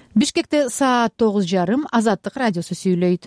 Бишкекте саат 9:30 Азаттык радиосу сүйлөйт.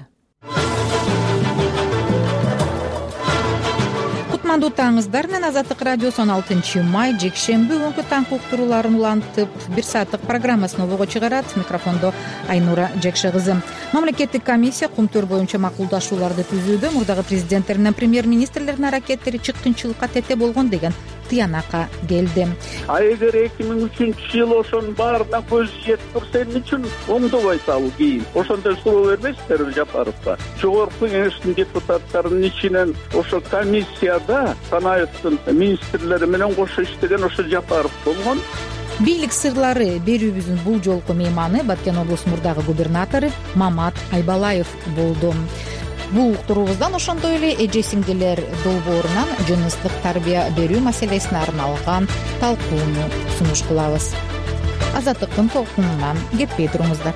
Кутмандуу таңыңыздар менен Азаттык радиосу 16 май жекшемби күнкү таң уктурууларын улантып 1 сааттык программасын обого чыгарат. Микрофондо Айнура Жекше кызы. Мамлекеттик комиссия кумтөр боюнча макулдашууларды түзүүдө мурдагы президенттер менен премьер-министрлердин аракеттери чыккынчылыкка тете болгон деген тыянакка келди. Эгер 2003-жылы ошонун баарына көз жетип турса эмне үчүн оңдобойт ал кийин? Ошондой суроо бербейсиздерби Жапаровго? Жогорку кеңештин депутаттарынын ичинен ошо комиссияда Канаевдин министрлери менен кошо иштеген ошо Жапаров болгон. Бийлик сырлары берүүбүздүн бул жолку мейманы Баткен облусу мурдагы губернатору Мамат Айбалаев болду. Бул уктуруубуздан ошондой эле эже сиңдилер долбоорунан жыныстык тарбия берүү маселесине арналган талкууну сунуш кылабыз. Азаттыктын толкунунан кетпей туруңуздар.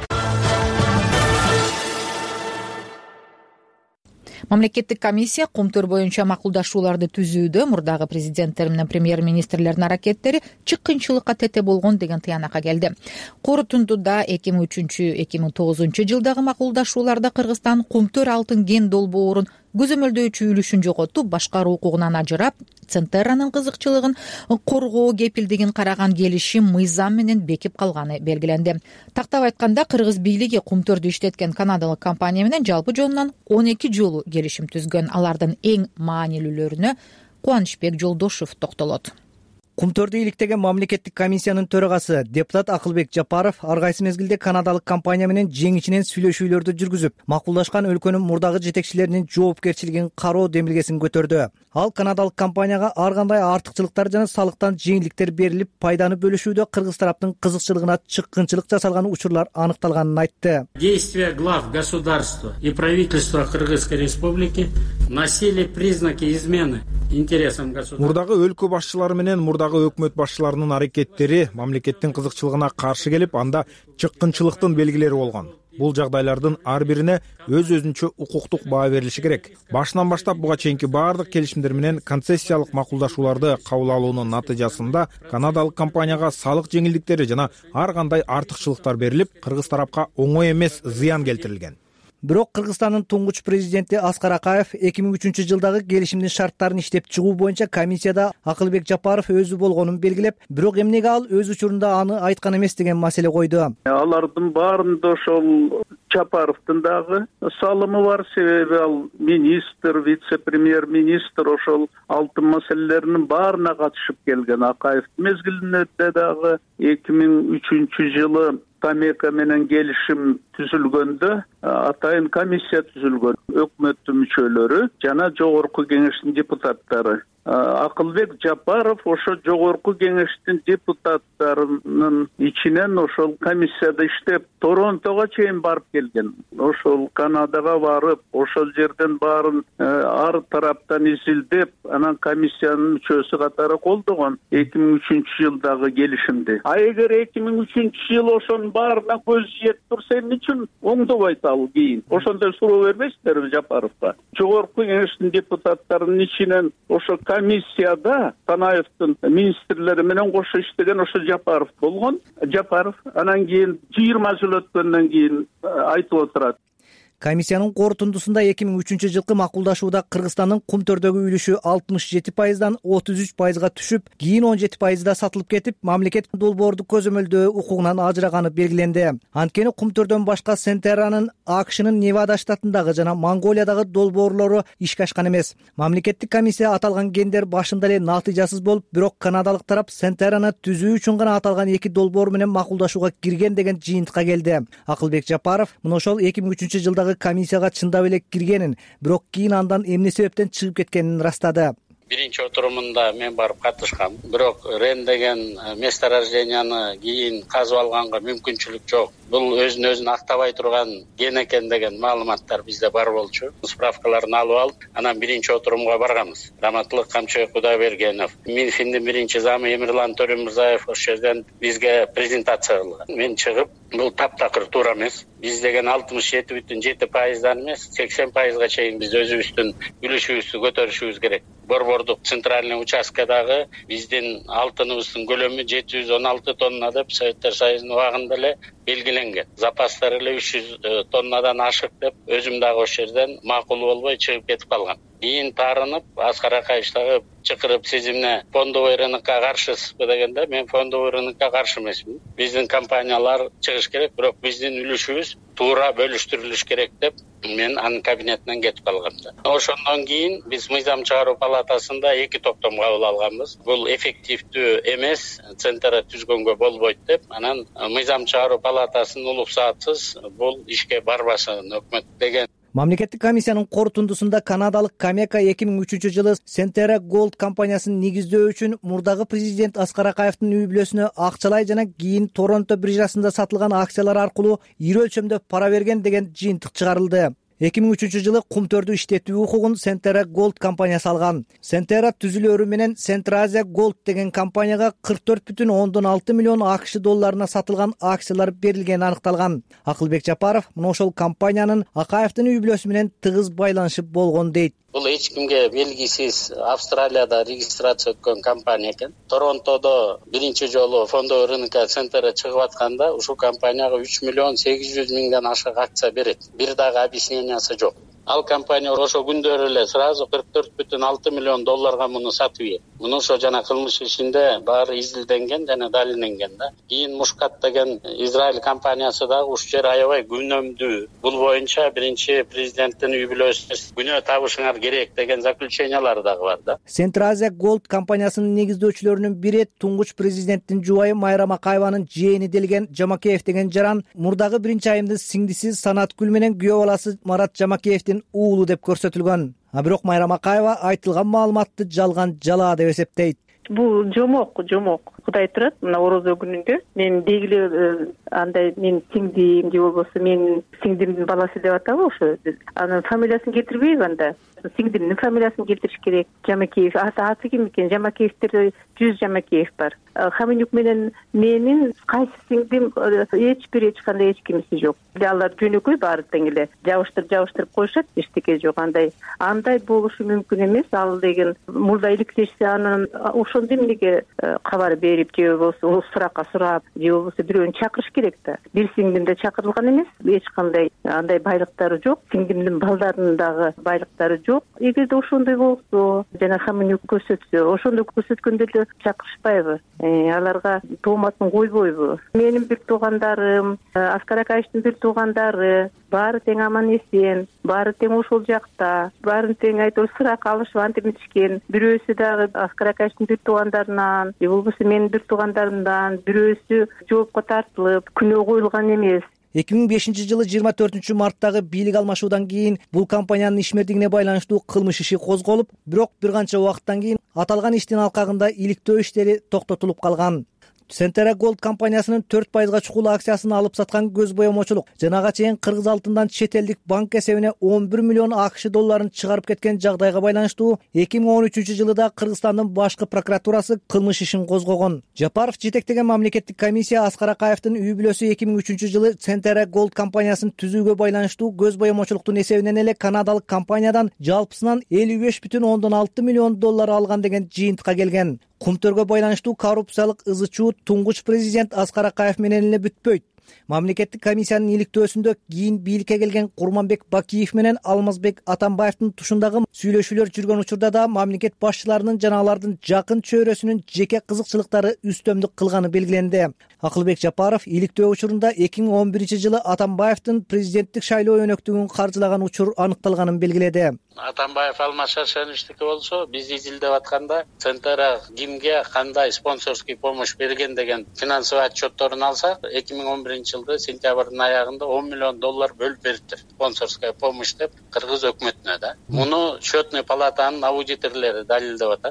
Мамлекеттик комиссия кумтөр боюнча макулдашууларды түзүүдө мурдагы президенттер менен премьер-министрлердин аракеттери чыккынчылыкка тете болгон деген тыянакка келди. Корутундуда 2003-2009 жылдагы макулдашууларда Кыргызстан кумтөр алтын кен долбоорун көзөмөлдөөчү үлүшүн жоготуп, башкаруу укугунан ажырап, Центерранын кызыкчылыгын коргоо кепилдигин караган келишим мыйзам менен бекип калганы белгиленди. Тактап айтканда, Кыргыз бийлиги кумтөрдү иштеткен канадалык компания менен жалпы жонунан 12 жолу келишим түзгөн. Алардын эң маанилүүлөрүнө Кубанычбек Жолдошев токтолот. Кумтөрдү иликтеген мамлекеттик комиссиянын төрагасы депутат Акылбек Жапаров ар кайсы мезгилде канадалык компания менен жеңичинен сүйлөшүүлөрдү жүргүзүп, макулдашкан өлкөнүн мурдагы жетекчилеринин жоопкерчилигин кароо демилгесин көтөрдү. Ал канадалык компанияга ар кандай артыкчылыктар жана салыктан жеңилдиктер берилип, пайданы бөлүшүүдө Кыргыз тараптын кызыкчылыгына чыккынчылык жасалган учурлар аныкталганын айтты. Действия глав государства и правительства Кыргызской республики носили признаки измены интересам государства. Мурдагы өлкө башчылары менен мурдагы өкмөт башчыларынын аракеттери мамлекеттин кызыкчылыгына каршы келип, анда чыккынчылыктын белгилери болгон. Бул жагдайлардын ар бирине өз-өзүнчө укуктук баа берилиши керек. Башынан баштап буга чейинки баардык келишимдер менен концессиялык макулдашууларды кабыл алуунун натыйжасында канадалык компанияга салык жеңилдиктери жана ар кандай артыкчылыктар берилип, Кыргыз тарапка оңой эмес зыян келтирилген. Бирок Кыргызстандын туңгуч президенти Аскар Акаев 2003-жылдагы келишимдин шарттарын иштеп чыгуу боюнча комиссияда Акылбек Жапаров өзү болгонун белгилеп, бирок эмнеге ал өз учурунда аны айткан эмес деген маселе койду. Алардын баарында ошол Жапаровдун дагы салымы бар, себеби ал министр, вице-премьер-министр ошол алтын маселелеринин баарына катышып келген. Акаев мезгилинде дагы 2003-жылы Тамека менен келишим түзүлгөндө атайын комиссия түзүлгөн. Өкмөттүн мүчөлөрү жана жогорку кеңештин депутаттары. Акылбек Жапаров ошо жогорку кеңештин депутаттарынын ичинен ошол комиссияда иштеп, Торонтого чейин барып келген. Ошол Канадага барып, ошол жерден баарын ар тараптан изилдеп, анан комиссиянын мүчөсү катары колдогон 2003-жылдагы келишимди. Эгер 2003-жылы ошонун баарына көз жетип турса эмне үчүн оңдобойт ал кийин? Ошондой суроо бербейсиздерби Жапаровго? Жогорку кеңештин депутаттарынын ичинен ошо комиссияда Канаевдин министрлери менен кошо иштеген ошо Жапаров болгон. Жапаров анан кийин 20 жыл өткөндөн кийин айтып отурат. Комиссиянын корутундусунда 2003-жылкы макулдашууда Кыргызстандын кумтөрдөгү үлүшү 67%дан 33%га түшүп, кийин 17%да сатылып кетип, мамлекет долбоорду көзөмөлдөө укугунан ажыраганы белгиленди. Анткени кумтөрдөн башка Центерранын АКШнын Невада штатындагы жана Монголиядагы долбоорлору ишке ашкан эмес. Мамлекеттик комиссия аталган кендер башында эле натыйжасыз болуп, бирок канадалык тарап Центерраны түзүү үчүн гана аталган 2 долбоор менен макулдашууга кирген деген жыйынтыкка келди. Акылбек Жапаров мына ошол 2003-жылдагы комиссияга чындап эле киргенин, бирок кийин андан эмне себептен чыгып кеткенин ырастады. Биринчи отурумунда мен барып катышкам. Бирок Рен деген месторожденияны кийин казып алганга мүмкүнчүлүк жок. Бул өзүн актабай турган кен экен деген маалыматтар бизде бар болчу. Справкаларын алып алып, анан биринчи отурумга барганбыз. Раматтылык Камчыбек Кудайбергенов, Минфиндин биринчи замы Эмирлан Төрөмүрзаев ошол жерден бизге презентация кылган. Мен чыгып, бул таптакыр туура эмес. Биз деген 67,7%дан эмес, 80%га чейин биз өзүбүздүн үлүшүбүздү көтөрүшүбүз керек. Борбордук центральный участкадагы биздин алтыныбыздын көлөмү 716 тонна деп Советтер Союзунун убагында эле белгиленген. Запастар эле 300 тоннадан ашык деп өзүм дагы ошол жерден макул болбой чыгып кетип калгам. Кийин таарынып Аскар Акаевич дагы чакырып сиз эмне фондовый рынокко каршысызбы дегенде мен фондовый рынокко каршы эмесмин. Биздин компаниялар чыгыш керек, бирок биздин үлүшүбүз туура бөлүштүрүлүш керек деп мен анын кабинетинен кетип калгам да. Ошондон кийин биз мыйзам чыгаруу палатасында 2 токтом кабыл алганбыз. Бул эффективдүү эмес, центр түзгөнгө болбойт деп, анан мыйзам чыгаруу палатасынын уруксатысыз бул ишке барбасын өкмөт деген. Мамлекеттик комиссиянын корутундусунда канадалык Камека 2003-жылы Centerra Gold компаниясын негиздөө үчүн мурдагы президент Аскар Акаевдин үй бүлөсүнө акчалай жана кийин Торонто биржасында сатылган акциялар аркылуу ири өлчөмдө пара берген деген жыйынтык чыгарылды. 2003-жылы кумтөрдү иштетүү укугун Centerra Gold компаниясы алган. Centerra түзүлөрү менен Centrasia Gold деген компанияга 44,6 миллион АКШ долларына сатылган акциялар берилгени аныкталган. Акылбек Жапаров мына ошол компаниянын Акаевдин үй бүлөсү менен тыгыз байланышы болгон дейт. Бул эч кимге белгисиз Австралияда регистрация өткөн компания экен. Торонтодо биринчи жолу фондовый рынокко Centerra чыгып атканда ушул компанияга 3 миллион 800 миңден ашык акция берет. Бир дагы объяснениясы жок. Ал компания ошо күндөрү эле сразу 44,6 миллион долларга муну сатып ийет. Муну ошо жана кылмыш ишинде баары изилденген жана далилденген да. Кийин Мушкат деген Израиль компаниясы дагы ушул жер аябай күнөмдүү. Бул боюнча биринчи президенттин үй бүлөсүнө күнөө табышыңар керек деген заключениялар дагы бар да. Centrasia Gold компаниясынын негиздөөчүлөрүнүн бири туңгуч президенттин жубайы Майрам Акаеванын жээни делген Жамакеев деген жаран мурдагы биринчи айымдын сиңдиси Санаткүл менен күйөө баласы Марат Жамакеевдин уулу деп көрсөтүлгөн. Бирок Майрам Акаева айтылган маалыматты жалган жалаа деп эсептейт. Бул жомок. Кудай турат, мына орозо күнүндө мен дегиле андай мен сиңдим же болбосо мен сиңдимдин баласы деп атабы ошо. Анын фамилиясын келтирбейби анда? Сиңдимдин фамилиясын келтириш керек. Жамакеев аты ким экен? Жамакеевтерде 100 Жамакеев бар. Хаменюк менен менин кайсы сиңдим эч кандай эч кимиси жок. Алар жөнөкөй баары тең эле жабыштырып коюшат, эчтеке жок. Андай болушу мүмкүн эмес. Ал деген мурда иликтешсе анын ошондо эмнеге кабар берип же болбосо суракка сурап же болбосо бирөөнү чакырыш керек да. Бир сиңдим да чакырылган эмес. Эч кандай андай байлыктары жок. Сиңдимдин балдарынын дагы байлыктары жок. Эгерде ошондой болсо жана Хаменюк көрсөтсө, ошондой көрсөткөндө эле чакырышпайбы? Аларга тооматын койбойбу? Менин бир туугандарым, Аскар Акаевдин бир туугандары баары тең аман эсен, баары тең ошол жакта, баарын тең айтор сурак алышып антиметишкен. Бирөөсү дагы Аскар Акаевдин бир туугандарынан, же болбосо менин бир туугандарымдан бирөөсү жоопко тартылып, күнөө коюлган эмес. 2005-жылы 24-марттагы бийлик алмашуудан кийин бул компаниянын ишмердигине байланыштуу кылмыш иши козголуп, бирок бир канча убакыттан кийин аталган иштин алкагында иликтөө иштери токтотулуп калган. Centerra Gold компаниясынын 4% чукул акциясын алып саткан көз боемочулук жана ага чейин кыргыз алтындан чет элдик банк эсебине 11 миллион АКШ долларын чыгарып кеткен жагдайга байланыштуу 2013-жылы да Кыргызстандын башкы прокуратурасы кылмыш ишин козгогон. Жапаров жетектеген мамлекеттик комиссия Аскар Акаевдин үй бүлөсү 2003-жылы Centerra Gold компаниясын түзүүгө байланыштуу көз боемочулуктун эсебинен эле канадалык компаниядан жалпысынан 55,6 миллион доллар алган деген жыйынтыкка келген. Кумтөргө байланыштуу коррупциялык ызы чуу туңгуч президент Аскар Акаев менен эле бүтпөйт. Мамлекеттик комиссиянын иликтөөсүндө кийин бийликке келген Курманбек Бакиев менен Алмазбек Атамбаевдин тушундагы сүйлөшүүлөр жүргөн учурда да мамлекет башчыларынын жана алардын жакын чөйрөсүнүн жеке кызыкчылыктары үстөмдүк кылганы белгиленди. Акылбек Жапаров иликтөө учурунда 2011-жылы Атамбаевдин президенттик шайлоо өнөктүгүн каржылаган учур аныкталганын белгиледи. Атамбаев Алмаз Шаршеновичтики болсо, биз изилдеп атканда Centerra кимге кандай спонсорский помощь берген деген финансовый отчетторун алсак, 2011-жылы сентябрдын аягында 10 миллион доллар бөлүп бериптир. Спонсорская помощь деп кыргыз өкмөтүнө да. Муну счетный палатанын аудиторлору далилдеп атат.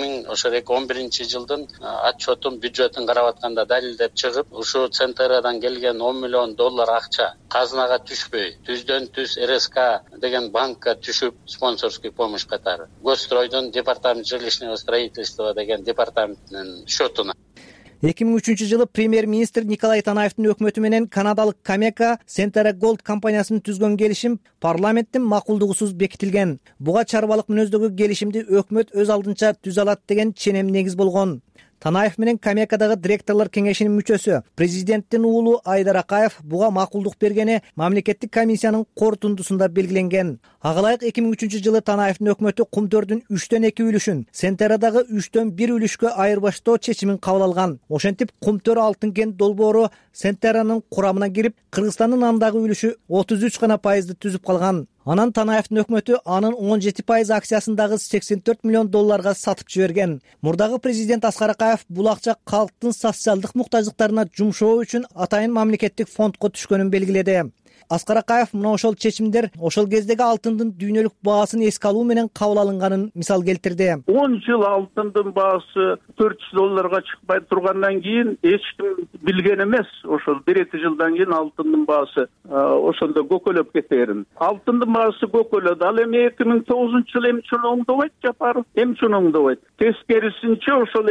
2011-жылдын отчетун, бюджетин карап атканда далилдеп чыгып, ушу Centerraдан келген 10 миллион доллар акча казынага түшпөй, түздөн түз РСК деген банкка түшүп спонсорский помощь катары. Госстройдун департамент жилищного строительства деген департаменттин счетуна. 2003-жылы премьер-министр Николай Танаевдин өкмөтү менен канадалык Камека Centerra Gold компаниясынын түзгөн келишим парламенттин макулдугусуз бекитилген. Буга чарбалык мүнөздөгү келишимди өкмөт өз алдынча түзө алат деген ченем негиз болгон. Танаев менен Камекадагы директорлор кеңешинин мүчөсү президенттин уулу Айдар Акаев буга макулдук бергени мамлекеттик комиссиянын корутундусунда белгиленген. Агалайык 2003 Танаевдин өкмөтү кумтөрдүн 3/2 үлүшүн Сентерадагы 3/1 үлүшкө айырбаштоо чечимин кабыл алган. Ошентип кумтөр алтын кен долбоору Сентеранын курамына кирип, Кыргызстандын андагы үлүшү 33 гана пайызды түзүп калган. Анан Танаевдин өкмөтү анын 17% акциясын дагы $84 миллион сатып жиберген. Мурдагы президент Аскар Акаев бул акча калктын социалдык муктаждыктарына жумшоо үчүн атайын мамлекеттик фондко түшкөнүн белгиледи. Аскар Акаев мына ошол чечимдер ошол кездеги алтындын дүйнөлүк баасын эске алуу менен кабыл алынганын мисал келтирди. 10 жыл алтындын баасы $400 чыкпай тургандан кийин эч ким билген эмес. Ошол 1-2 жылдан кийин алтындын баасы ошондо көкөлөп кетерин. Алтындын баасы көкөлөдү. Ал эми 2009-жылы эмче оңдобойт Жапаров, эмче оңдобойт. Тескерисинче ошол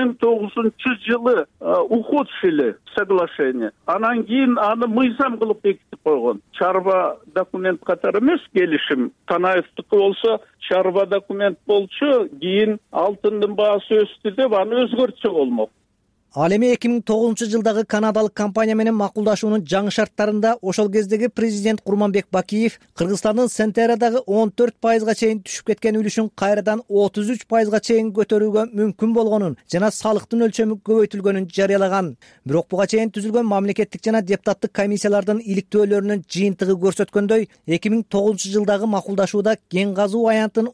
2009-жылы ухудшили соглашение. Анан кийин аны мыйзам кылып бекитип койгон. Чарба документ катары эмес келишим. Танаевдики болсо чарба документ болчу, кийин алтындын баасы өстү деп аны өзгөртсө болмок. Ал эми 2009 жылдагы канадалык компания менен макулдашуунун жаңы шарттарында ошол кездеги президент Курманбек Бакиев Кыргызстандын Сентерадагы 14% чейин түшүп кеткен үлүшүн кайрадан 33% чейин көтөрүүгө мүмкүн болгонун жана салыктын өлчөмү көбөйтүлгөнүн жарыялаган. Бирок буга чейин түзүлгөн мамлекеттик жана депутаттык комиссиялардын иликтөөлөрүнүн жыйынтыгы көрсөткөндөй 2009 жылдагы макулдашууда кен казуу аянтын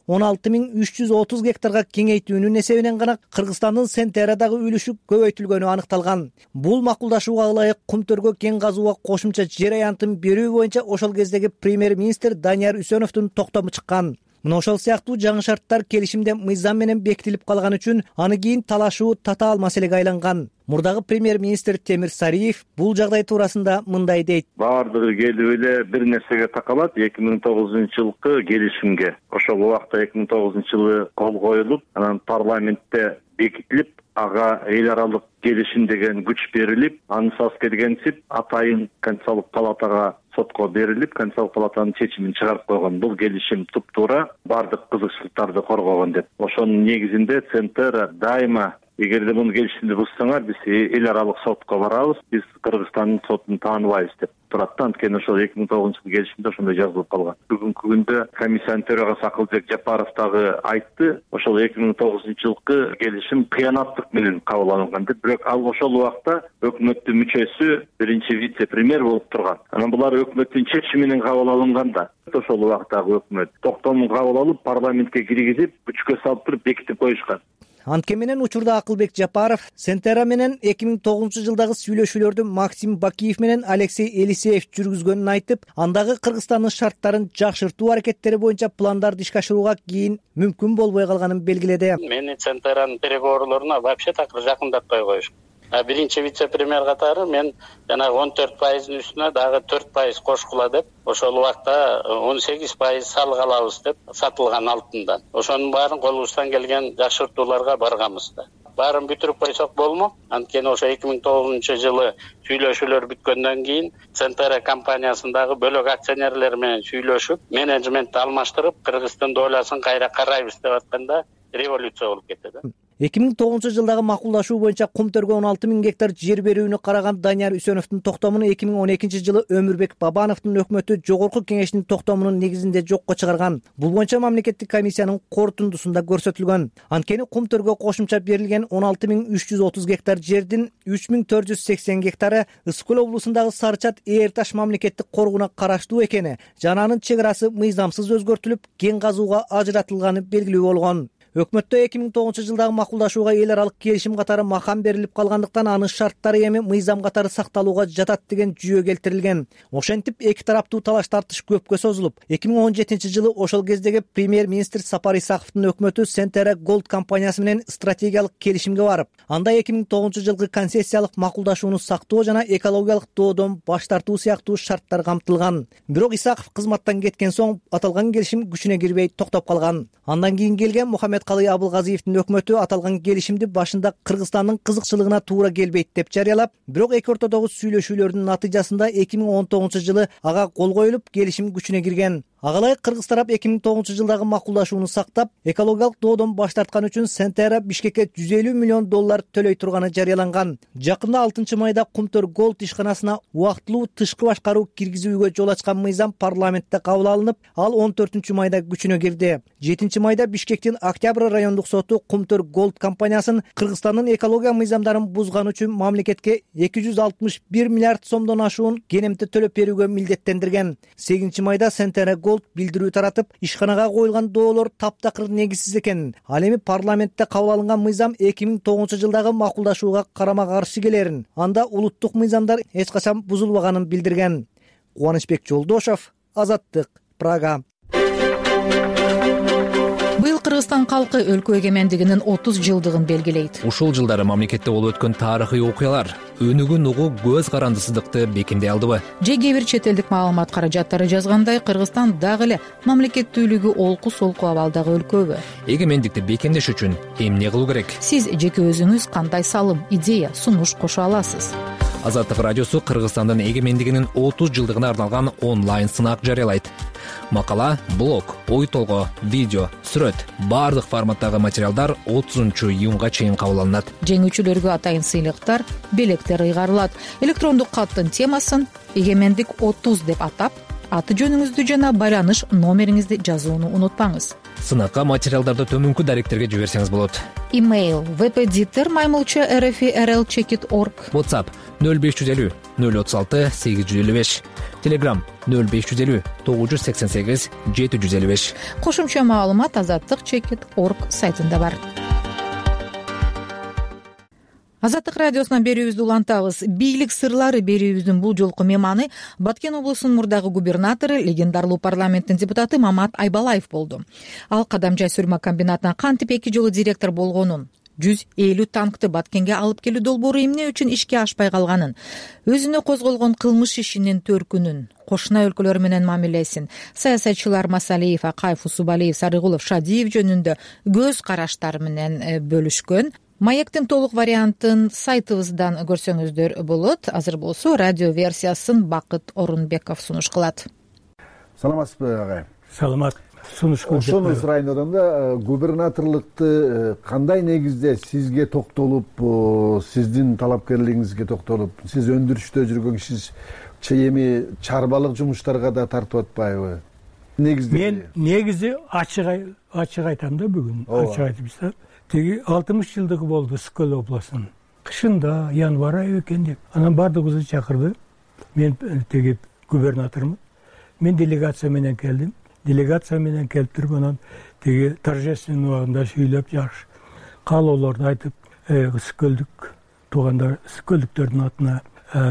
16330 гектарга кеңейтүүнүн эсебинен гана Кыргызстандын Сентерадагы үлүшү көбөйтүлгөн аныкталган. Бул макулдашууга ылайык кумтөргө кен казууга кошумча жер аянтын берүү боюнча ошол кездеги премьер-министр Данияр Үсөновдун токтому чыккан. Мына ошол сыяктуу жаңы шарттар келишимде мыйзам менен бекитилип калган үчүн аны кийин талашуу татаал маселеге айланган. Мурдагы премьер-министр Темир Сариев бул жагдай туурасында мындай дейт. Баардыгы келип эле бир нерсеге такалат 2009-жылкы келишимге. Ошол убакта 2009-жылы кол коюлуп, анан парламентте бекитилип, ага эл аралык келишим деген күч берилип, ансыз келгенсип атайын Конституциялык палатага сотко берилип, Конституциялык палатанын чечимин чыгарып койгон. Бул келишим туп-туура бардык кызыкчылыктарды коргогон деп. Ошонун негизинде Центр дайыма эгерде муну келишимди бузсаңар, биз эл аралык сотко барабыз, биз Кыргызстандын сотун тааныбайбыз деп турат. Анткени ошол 2009-жылы келишимде ошондой жазылып калган. Бүгүнкү күндө комиссиянын төрагасы Акылбек Жапаров дагы айтты, ошол 2009-жылкы келишим кыянаттык менен кабыл алынган деп. Бирок ал ошол убакта өкмөттүн мүчөсү, биринчи вице-премьер болуп турган. Анан булар өкмөттүн чечими менен кабыл алынганда, ошол убактагы өкмөт токтомун кабыл алып, парламентке киргизип, күчкө салып туруп бекитип коюшкан. Анткени менен учурда Акылбек Жапаров Сентера менен 2009 жылдагы сүйлөшүүлөрдү Максим Бакиев менен Алексей Елисеев жүргүзгөнүн айтып, андагы Кыргызстандын шарттарын жакшыртуу аракеттери боюнча пландарды ишке ашырууга кийин мүмкүн болбой калганын белгиледи. Мени Центеранын переговорлоруна вообще такыр жакындатпай коюшкан. Биринчи вице-премьер катары мен жанагы 14%-ын үстүнө дагы 4% кошкула деп, ошол убакта 18% салык алабыз деп сатылган алтындан. Ошонун баарын колубуздан келген жакшыртууларга барганбыз да. Баарын бүтүрүп койсок болмок. Анткени ошо 2009-жылы сүйлөшүүлөр бүткөндөн кийин Центера компаниясындагы бөлөк акционерлер менен сүйлөшүп, менеджментти алмаштырып, Кыргыздын долясын кайра карайбыз деп атканда революция болуп кетти. 2009 жылдагы макулдашуу боюнча кумтөргө 16.000 гектар жер берүүнү караган Данияр Үсөновдун токтомун 2012 жылы Өмүрбек Бабановдун өкмөтү жогорку кеңештин токтомунун негизинде жокко чыгарган. Бул боюнча мамлекеттик комиссиянын корутундусунда көрсөтүлгөн. Анткени кумтөргө кошумча берилген 16.330 гектар жердин 3.480 гектары Ысык көл облусундагы Сарычат Ээрташ мамлекеттик коргууна караштуу экени жана анын чек арасы мыйзамсыз өзгөртүлүп, кен казууга ажыратылганы белгилүү болгон. Өкмөттө 2009 жылдагы макулдашууга эл аралык келишим катары макам берилип калгандыктан анын шарттары эми мыйзам катары сакталууга жатат деген жүйө келтирилген. Ошентип эки тараптуу талаш тартыш көпкө созулуп, 2017 жылы ошол кездеги премьер-министр Сапар Исаковдун өкмөтү Сентера Голд компаниясы менен стратегиялык келишимге барып, анда 2009 жылкы концессиялык макулдашууну сактоо жана экологиялык доодон баш тартуу сыяктуу шарттар камтылган. Бирок Исаков кызматтан кеткен соң аталган келишим күчүнө кирбей токтоп калган. Андан кийин келген Мухаммед Калый Абылгазиевдин өкмөтү аталган келишимди башында Кыргызстандын кызыкчылыгына туура келбейт деп жарыялап, бирок эки ортодогу сүйлөшүүлөрдүн натыйжасында 2019 жылы ага кол коюлуп, келишим күчүнө кирген. Ага ылайык кыргыз тарап 2009-жылдагы макулдашууну сактап, экологиялык доодон баш тарткан үчүн Сентера Бишкекке $150 миллион төлөй турганы жарыяланган. Жакында 6-майда Кумтөр Голд ишканасына убактылуу тышкы башкаруу киргизүүгө жол ачкан мыйзам парламентте кабыл алынып, ал 14-майда күчүнө кирди. 7-майда Бишкектин Октябрь райондук соту Кумтөр Голд компаниясын Кыргызстандын экология мыйзамдарын бузган үчүн мамлекетке 261 миллиард сомдон ашуун кенемти төлөп берүүгө милдеттендирген. 8-майда Сентера Голд билдирүү таратып, ишканага коюлган доолор таптакыр негизсиз экенин, ал эми парламентте кабыл алынган мыйзам 2009-жылдагы макулдашууга карама-каршы келерин, анда улуттук мыйзамдар эч качан бузулбаганын билдирген. Кубанычбек Жолдошов, Азаттык, Прага. Быйыл Кыргызстан калкы өлкө эгемендигинин 30 жылдыгын белгилейт. Ушул жылдары мамлекетте болуп өткөн тарыхый окуялар өнүгүн угуу көз карандысыздыкты бекемдей алдыбы? Же кээ бир чет элдик маалымат каражаттары жазгандай, Кыргызстан дагы эле мамлекеттүүлүгү олку-солку абалдагы өлкөбү? Эгемендикти бекемдеш үчүн эмне кылуу керек? Сиз жеке өзүңүз кандай салым, идея, сунуш кошо аласыз? Азаттык радиосу Кыргызстандын эгемендигинин 30 жылдыгына арналган онлайн сынак жарыялайт. Макала, блог, ой толгоо, видео, сүрөт, бардык форматтагы материалдар 30-июнга чейин кабыл алынат. Жеңүүчүлөргө атайын сыйлыктар, белектер ыйгарылат. Электрондук каттын темасын «Эгемендик 30» деп атап, аты жөнүңүздү жана байланыш номериңизди жазууну унутпаңыз. Сынакка материалдарды төмөнкү даректерге жиберсеңиз болот. Имейл webeditor@rfi.rl.org. WhatsApp 0550 036 855. Telegram 0550 988 755. Кошумча маалымат azatlyk.org сайтында бар. Азаттык радиосунан берүүбүздү улантабыз. Бийлик сырлары берүүбүздүн бул жолку мейманы Баткен облусунун мурдагы губернатору, легендарлуу парламенттин депутаты Мамат Айбалаев болду. Ал Кадамжай сүрмө комбинатына кантип 2 жолу директор болгонун, 150 танкты Баткенге алып келүү долбоору эмне үчүн ишке ашпай калганын, өзүнө козголгон кылмыш ишинин төркүнүн, кошуна өлкөлөр менен мамилесин, саясатчылар Масалиев, Акаев, Усубалиев, Сарыгулов, Шадиев жөнүндө көз караштары менен бөлүшкөн. Маектин толук вариантын сайтыбыздан көрсөңүздөр болот. Азыр болсо радио версиясын Бакыт Орунбеков сунуш кылат. Саламатсызбы, агай? Саламат. Сунуш кылып. Ошону сурайын дедим да, губернаторлукту кандай негизде сизге токтолуп, сиздин талапкерлигиңизге токтолуп, сиз өндүрүштө жүргөн кишисиз, эми чарбалык жумуштарга да тартып атпайбы? Негизде мен негизи ачык айтам да бүгүн. Ачык айтып теги 60 жылдыгы болду Скөл областынын. Кышында, январь айы экен деп. Анан бардыгыбызды чакырды. Мен теги губернатормун. Мен делегация менен келдим. Делегация менен келип туруп, анан теги торжественный убагында сүйлөп, жакшы каалоолорду айтып, Скөлдүк туугандар, Скөлдүктөрдүн атына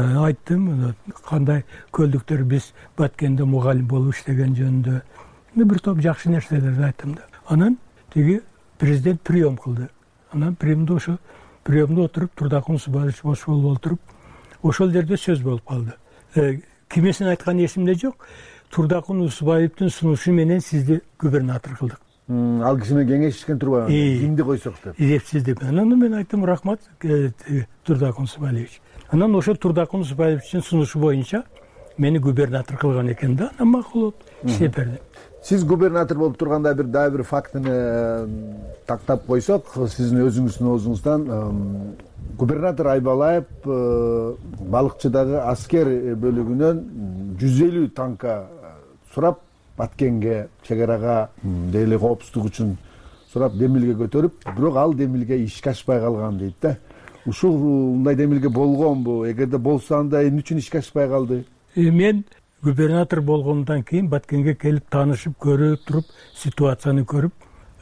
айттым. Кандай көлдүктөр биз Баткенде мугалим болуп иштеген жөнүндө бир топ жакшы нерселерди айттым да. Анан теги президент прием кылды. Анан приемдо отуруп, Турдакун Усубаевич бош болуп отуруп, ошол жерде сөз болуп калды. Кимесин айткан эсимде жок. Турдакун Усубаевдин сунушу менен сизди губернатор кылдык. Ал киши менен кеңешишкен турбайбы? Кимди койсок деп. Сиз деп. Анан мен айттым, рахмат, Турдакун Усубаевич. Анан ошо Турдакун Усубаевичтин сунушу боюнча мени губернатор кылган экен да. Анан макул иштеп бердим. Сиз губернатор болуп турганда дагы бир фактыны тактап койсок, сиздин өзүңүздүн оозуңуздан губернатор Айбалаев балыкчыдагы аскер бөлүгүнөн 150 танка сурап Баткенге, чегарага дейли коопсуздук үчүн сурап демилге көтөрүп, бирок ал демилге ишке ашпай калган дейт да. Ушундай демилге болгонбу? Эгерде болсо, анда эмне үчүн ишке ашпай калды? Мен губернатор болгондон кийин Баткенге келип таанышып, көрүп туруп, ситуацияны көрүп,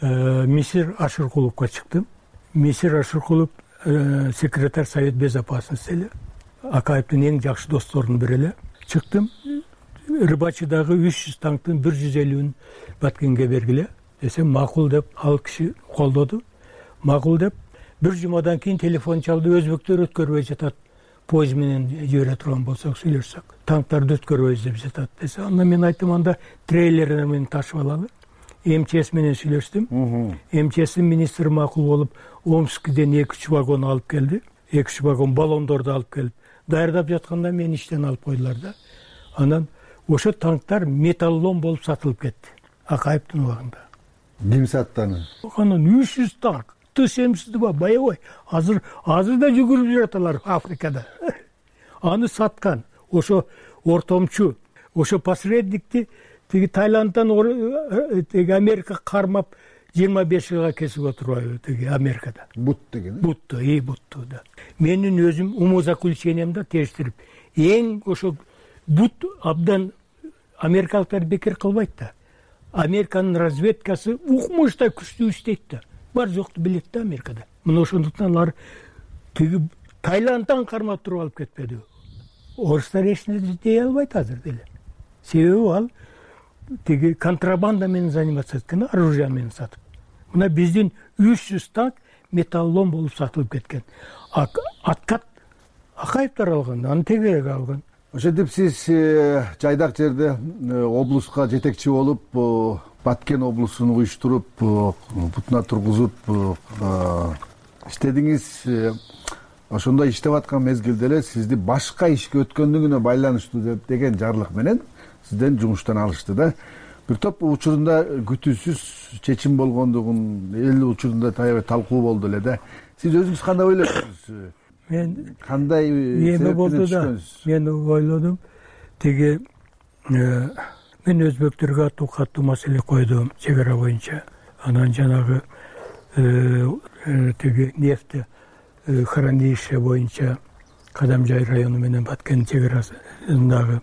Мисир Ашыркуловго чыктым. Мисир Ашыркулов секретарь Совет Безопасности эле, Акаевдин эң жакшы досторунун бири эле. Чыктым. Рыбачыдагы 300 танктын 150-ün Баткенге бергиле десем, макул деп, ал киши колдоду. Макул деп, бир жумадан кийин телефон чалды, өзбектер өткөрбөй жатат. Поезд менен жибере турган болсок, сүйлөшсөк, танктарды өткөрбөй деп жатат десе, анда мен айттым, анда трейлер менен ташып алалы. МЧС менен сүйлөштүм. МЧСтин министри макул болуп, Омскиден 2-3 вагон алып келди. 2-3 вагон баллондорду алып келип, даярдап жатканда мени иштен алып койдулар да. Анан ошо танктар металлолом болуп сатылып кетти Акаевдин убагында. Ким сатты аны? Анан 300 танк, Т-70 боевой. Азыр да жүгүрүп жүрөт алар Африкада. Аны саткан ошо ортомчу, ошо посредникти тиги Таиланддан тиги Америка кармап 25 жылга кесип отурбайбы тиги Америкада. Бут деген. Бутту да. Менин өзүм умозаключениямда тештирип, эң ошо бут абдан америкалыктар бекер кылбайт да. Американын разведкасы укмуштай күчтүү иштейт да. Бар жокту билет да Америкада. Мына ошондуктан алар тиги Таиланддан кармап туруп алып кетпеди. Орустар эч нерсе дей албайт азыр деле. Себеби ал тиги контрабанда менен заниматься эткен, оружие менен сатып. Мына биздин 300 танк металлолом болуп сатылып кеткен. Откат Акаевдер алган, аны тегерек алган. Ошентип сиз жайдак жерде облуска жетекчи болуп, Баткен облусун уюштуруп, бутуна тургузуп иштедиңиз. Ошондой иштеп аткан мезгилде эле сизди башка ишке өткөндүгүнө байланыштуу деген жарлык менен сизден жумуштан алышты да. Бир топ учурунда күтүүсүз чечим болгондугун эл учурунда таябай талкуу болду эле да. Сиз өзүңүз кандай ойлойсуз? Мен кандай эме болду да. Мен ойлодум. Тиги мен өзбектерге каттуу маселе койдум чек ара боюнча. Анан жанагы тиги нефти хранилище боюнча Кадамжай району менен Баткен чек арасындагы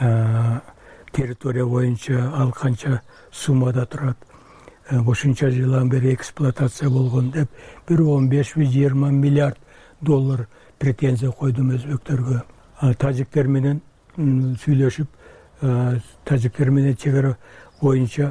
территория боюнча ал канча суммада турат, ошонча жылдан бери эксплуатация болгон деп 15-20 миллиард доллар претензия койдум өзбектерге. Тажиктер менен сүйлөшүп, тажиктер менен чек ара боюнча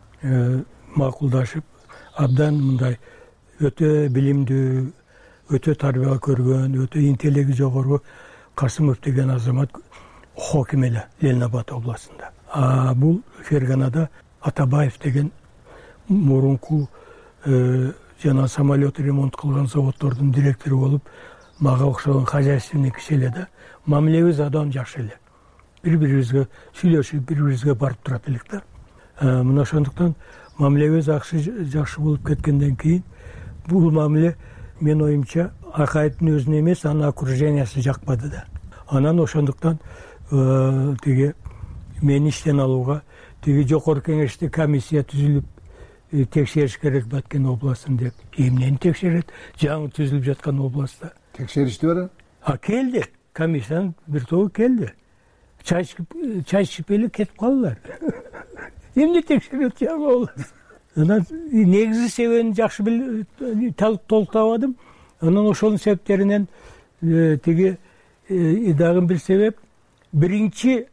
макулдашып, абдан мындай өтө билимдүү, өтө тарбия көргөн, өтө интеллекти жогору Касымов деген азамат хоким эле Ленинабад областында. Бул Ферганада Атабаев деген мурунку жана самолет ремонт кылган заводдордун директору болуп, мага окшогон хозяйственный киши эле да. Мамилебиз абдан жакшы эле. Бири-бирибизге сүйлөшүп, бири-бирибизге барып турат элек да. Мына ошондуктан мамилебиз жакшы болуп кеткенден кийин бул мамиле мен оюмча Акаевдин өзүнө эмес, анын окружениясы жакпады да. Анан ошондуктан тиги мени иштен алууга тиги жогорку кеңеште комиссия түзүлүп текшериш керек Баткен областын деп. Эмнени текшерет? Жаңы түзүлүп жаткан областта. Текшеришти бара? Келди. Комиссиянын бир тобу келди. Чай ичип эле кетип калдылар. Эмне текшерет жаңы област? Анан негизи себебин жакшы толуктабадым. Анан ошонун себептеринен тиги дагы бир себеп, биринчи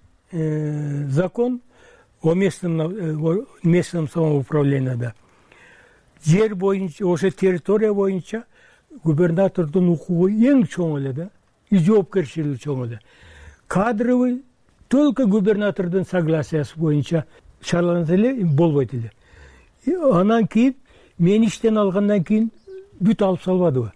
закон о местном самоуправленияда жер боюнча, ошо территория боюнча губернатордун укугу эң чоң эле да, жоопкерчилиги чоң эле. Кадровый только губернатордун согласиясы боюнча чарланат эле, болбойт эле. Анан кийин мен иштен алгандан кийин бүт алып салбадыбы?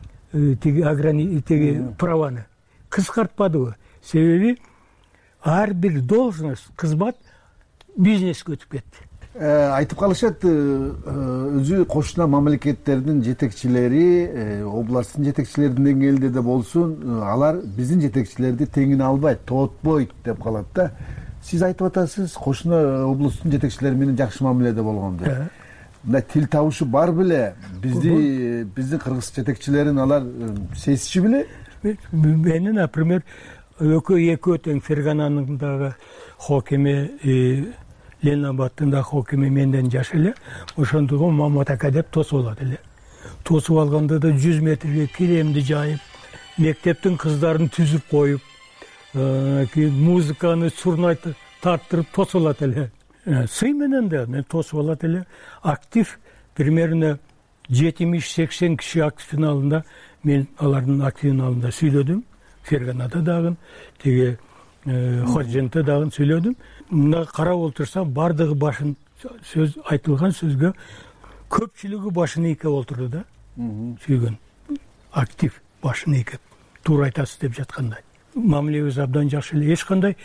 Тиги праваны кыскартпадыбы? Себеби ар бир должность, кызмат бизнеске өтүп кетти. Айтып калышат, өзү кошуна мамлекеттердин жетекчилери, областтын жетекчилердин деңгээлинде да болсун, алар биздин жетекчилерди теңине албайт, тоотпойт деп калат да. Сиз айтып атасыз, кошуна областтын жетекчилери менен жакшы мамиледе болгон деп. Мына тил табышы бар беле? Биздин кыргыз жетекчилерин алар сезиши беле? Мени, например, экөө тең Фергананын дагы хокими, Ленинабадтын да хокими менден жаш эле. Ошондугун Мамат ака деп тосуп алат эле. Тосуп алганда да 100 метрге киремди жайып, мектептин кыздарын түзүп коюп, музыканы сурнайтып тарттырып тосуп алат эле. Сый менен да мен тосуп алат эле. Актив примерно 70-80 киши активдин алдында, мен алардын активдин алдында сүйлөдүм. Ферганада дагы, тиги Ходжентте дагы сүйлөдүм. Мына карап олтурсам, бардыгы башын сөз айтылган сөзгө көпчүлүгү башын ийке олтурду да. Сүйгөн. Актив башын ийке. Туура айтасыз деп жаткандай. Мамилебиз абдан жакшы эле. Эч кандай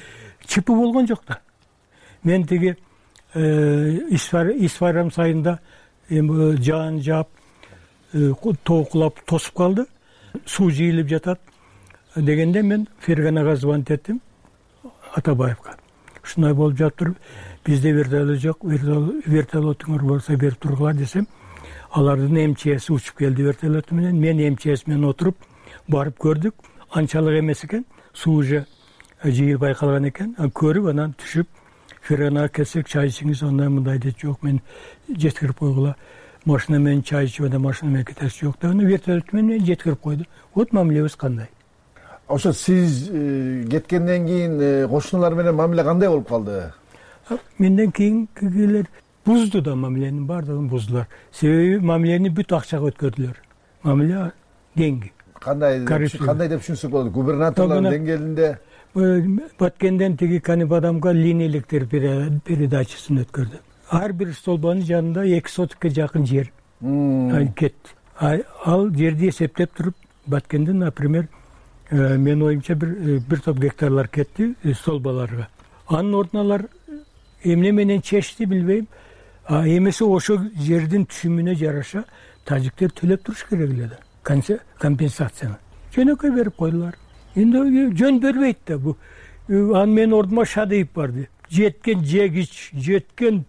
чипи болгон жок да. Мен тиги Исфайрам сайында жаан жаап тоо кулап тосуп калды, суу жыйылып жатат дегенде мен Ферганага звонить эттим, Атабаевга. Ушундай болуп жатыр, бизде вертолет жок, вертолетуңар болсо берип тургула десем, алардын МЧС учуп келди вертолету менен, мен МЧС менен отуруп барып көрдүк. Анчалык эмес экен, суу уже жыйылбай калган экен. Көрүп анан түшүп Ферганага келсек, чай ичиңиз, андай мындай дейт. Жок, мен жеткирип койгула, машина менен чай ичип, анда машина менен кетерси жок деп, вертолет менен жеткирип койду. Вот мамилебиз кандай. Ошо сиз кеткенден кийин кошуналар менен мамиле кандай болуп калды? Менден кийинкилер бузду да, мамиленин баардыгын буздулар. Себеби мамилени бүт акчага өткөрдүлөр. Мамиле деньги. Кандай деп түшүнсөк болот? Губернаторлор деңгээлинде Баткенден тиги Канибадамга линия электр передачасын өткөрдү. Ар бир столбанын жанында 2 сотикке жакын жер кетти. Ал жерди эсептеп туруп, Баткенден, например, мен оюмча бир топ гектарлар кетти столбаларга. Анын ордуна алар эмне менен чечти билбейм. Эмесе ошо жердин түшүмүнө жараша тажиктер төлөп туруш керек эле да. Компенсацияны жөнөкөй берип койдулар. Эndi жөн бербейт да бу. Аны мен ордума Шадыев барды. Жеткен жегич, жеткен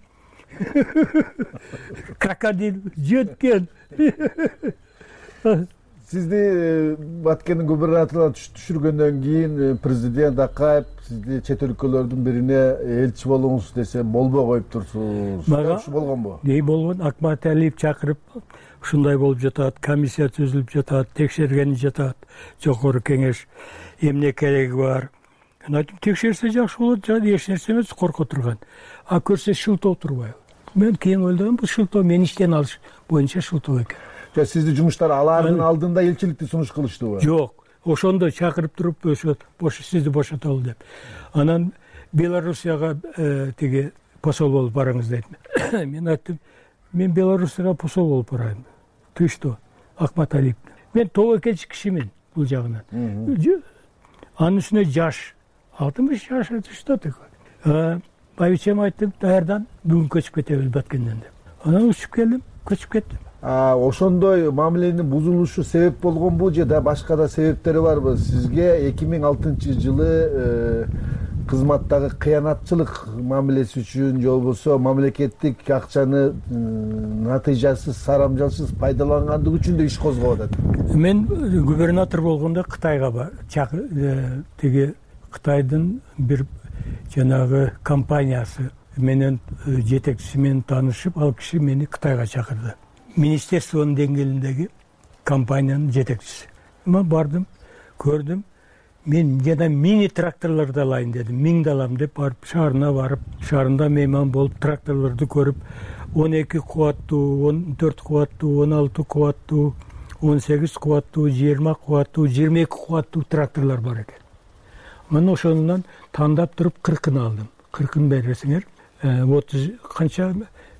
крокодил, жеткен. Сизди Баткендин губернаторлары түшүргөндөн кийин президент Акаев сизди чет өлкөлөрдүн бирине элчи болуңуз десе болбой коюп турсуз. Ошо болгонбу? Болгон. Акматалиев чакырып, ушундай болуп жатат, комиссия түзүлүп жатат, текшерген жатат, жогору кеңеш эмне кереги бар. Текшерсе жакшы болот, эч нерсе эмес, корко турган. Көрсө шылтоо турбайбы. Мен кийин ойлодум, бул шылтоо мени иштен алыш боюнча шылтоо экен. Сизди жумуштар алардын алдында элчиликти сунуш кылыштыбы? Жок, ошондо чакырып туруп, сизди бошотолу деп. Анан Белоруссияга тиги посол болуп барыңыз дейт. Мен айттым, мен Белоруссияга посол болуп барайын. Ты что, Акматалиев? Мен тоо экенчи кишимин бул жагынан. Анын үстүнө жаш, 60 жаш, что такое? Байбичем айттым, даярдан бүгүн көчүп кетебиз Баткенден деп. Анан учуп келдим, көчүп кеттим. Ошондой мамиленин бузулушу себеп болгонбу же да башка да себептери барбы? Сизге 2006-жылы кызматтагы кыянатчылык мамилеси үчүн же болбосо мамлекеттик акчаны натыйжасыз, сарамжалсыз пайдалангандыгы үчүн да иш козгоп атат. Мен губернатор болгондо Кытайга тиги Кытайдын бир жанагы компаниясы менен жетекчиси менен таанышып, ал киши мени Кытайга чакырды. Министерствонун деңгээлиндеги компаниянын жетекчиси. Мен бардым, көрдүм. Мен жана мини тракторлорду алайын дедим. 1000 алам деп барып шаарына барып, шаарында мейман болуп тракторлорду көрүп, 12 кубаттуу, 14 кубаттуу, 16 кубаттуу, 18 кубаттуу, 20 кубаттуу, 22 кубаттуу тракторлор бар экен. Мен ошонунан тандап туруп 40-ын алдым. 40-ын бересиңер. 30 канча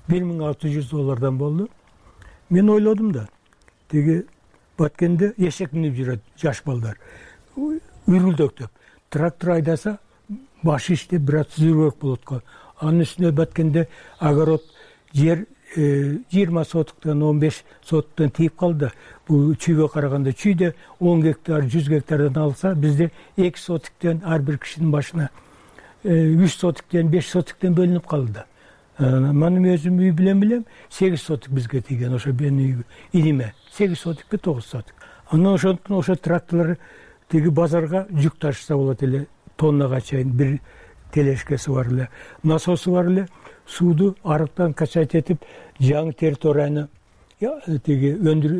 $1600 болду. Мен ойлодум да, тиги Баткенде эшек минип жүрөт жаш балдар. Үрүлдөктөп. Трактор айдаса башы иштеп бир аз зүрөк болот го. Анын үстүнө Баткенде огород жер 20 сотуктан 15 сотуктан тийип калды. Бул чүйгө караганда чүйдө 10 гектар, 100 гектардан алса, бизде 2 сотуктан ар бир кишинин башына 3 сотуктан, 5 сотуктан бөлүнүп калды. Менин өзүм үй билем 8 сотук бизге тийген, ошо менин илиме 8 сотукпу 9 сотук. Анан ошо тракторлор тиги базарга жүк ташыса болот эле, тоннага чейин бир телешкеси бар эле, насосу бар эле, сууду арыктан качать этип, жаңы территорияны тиги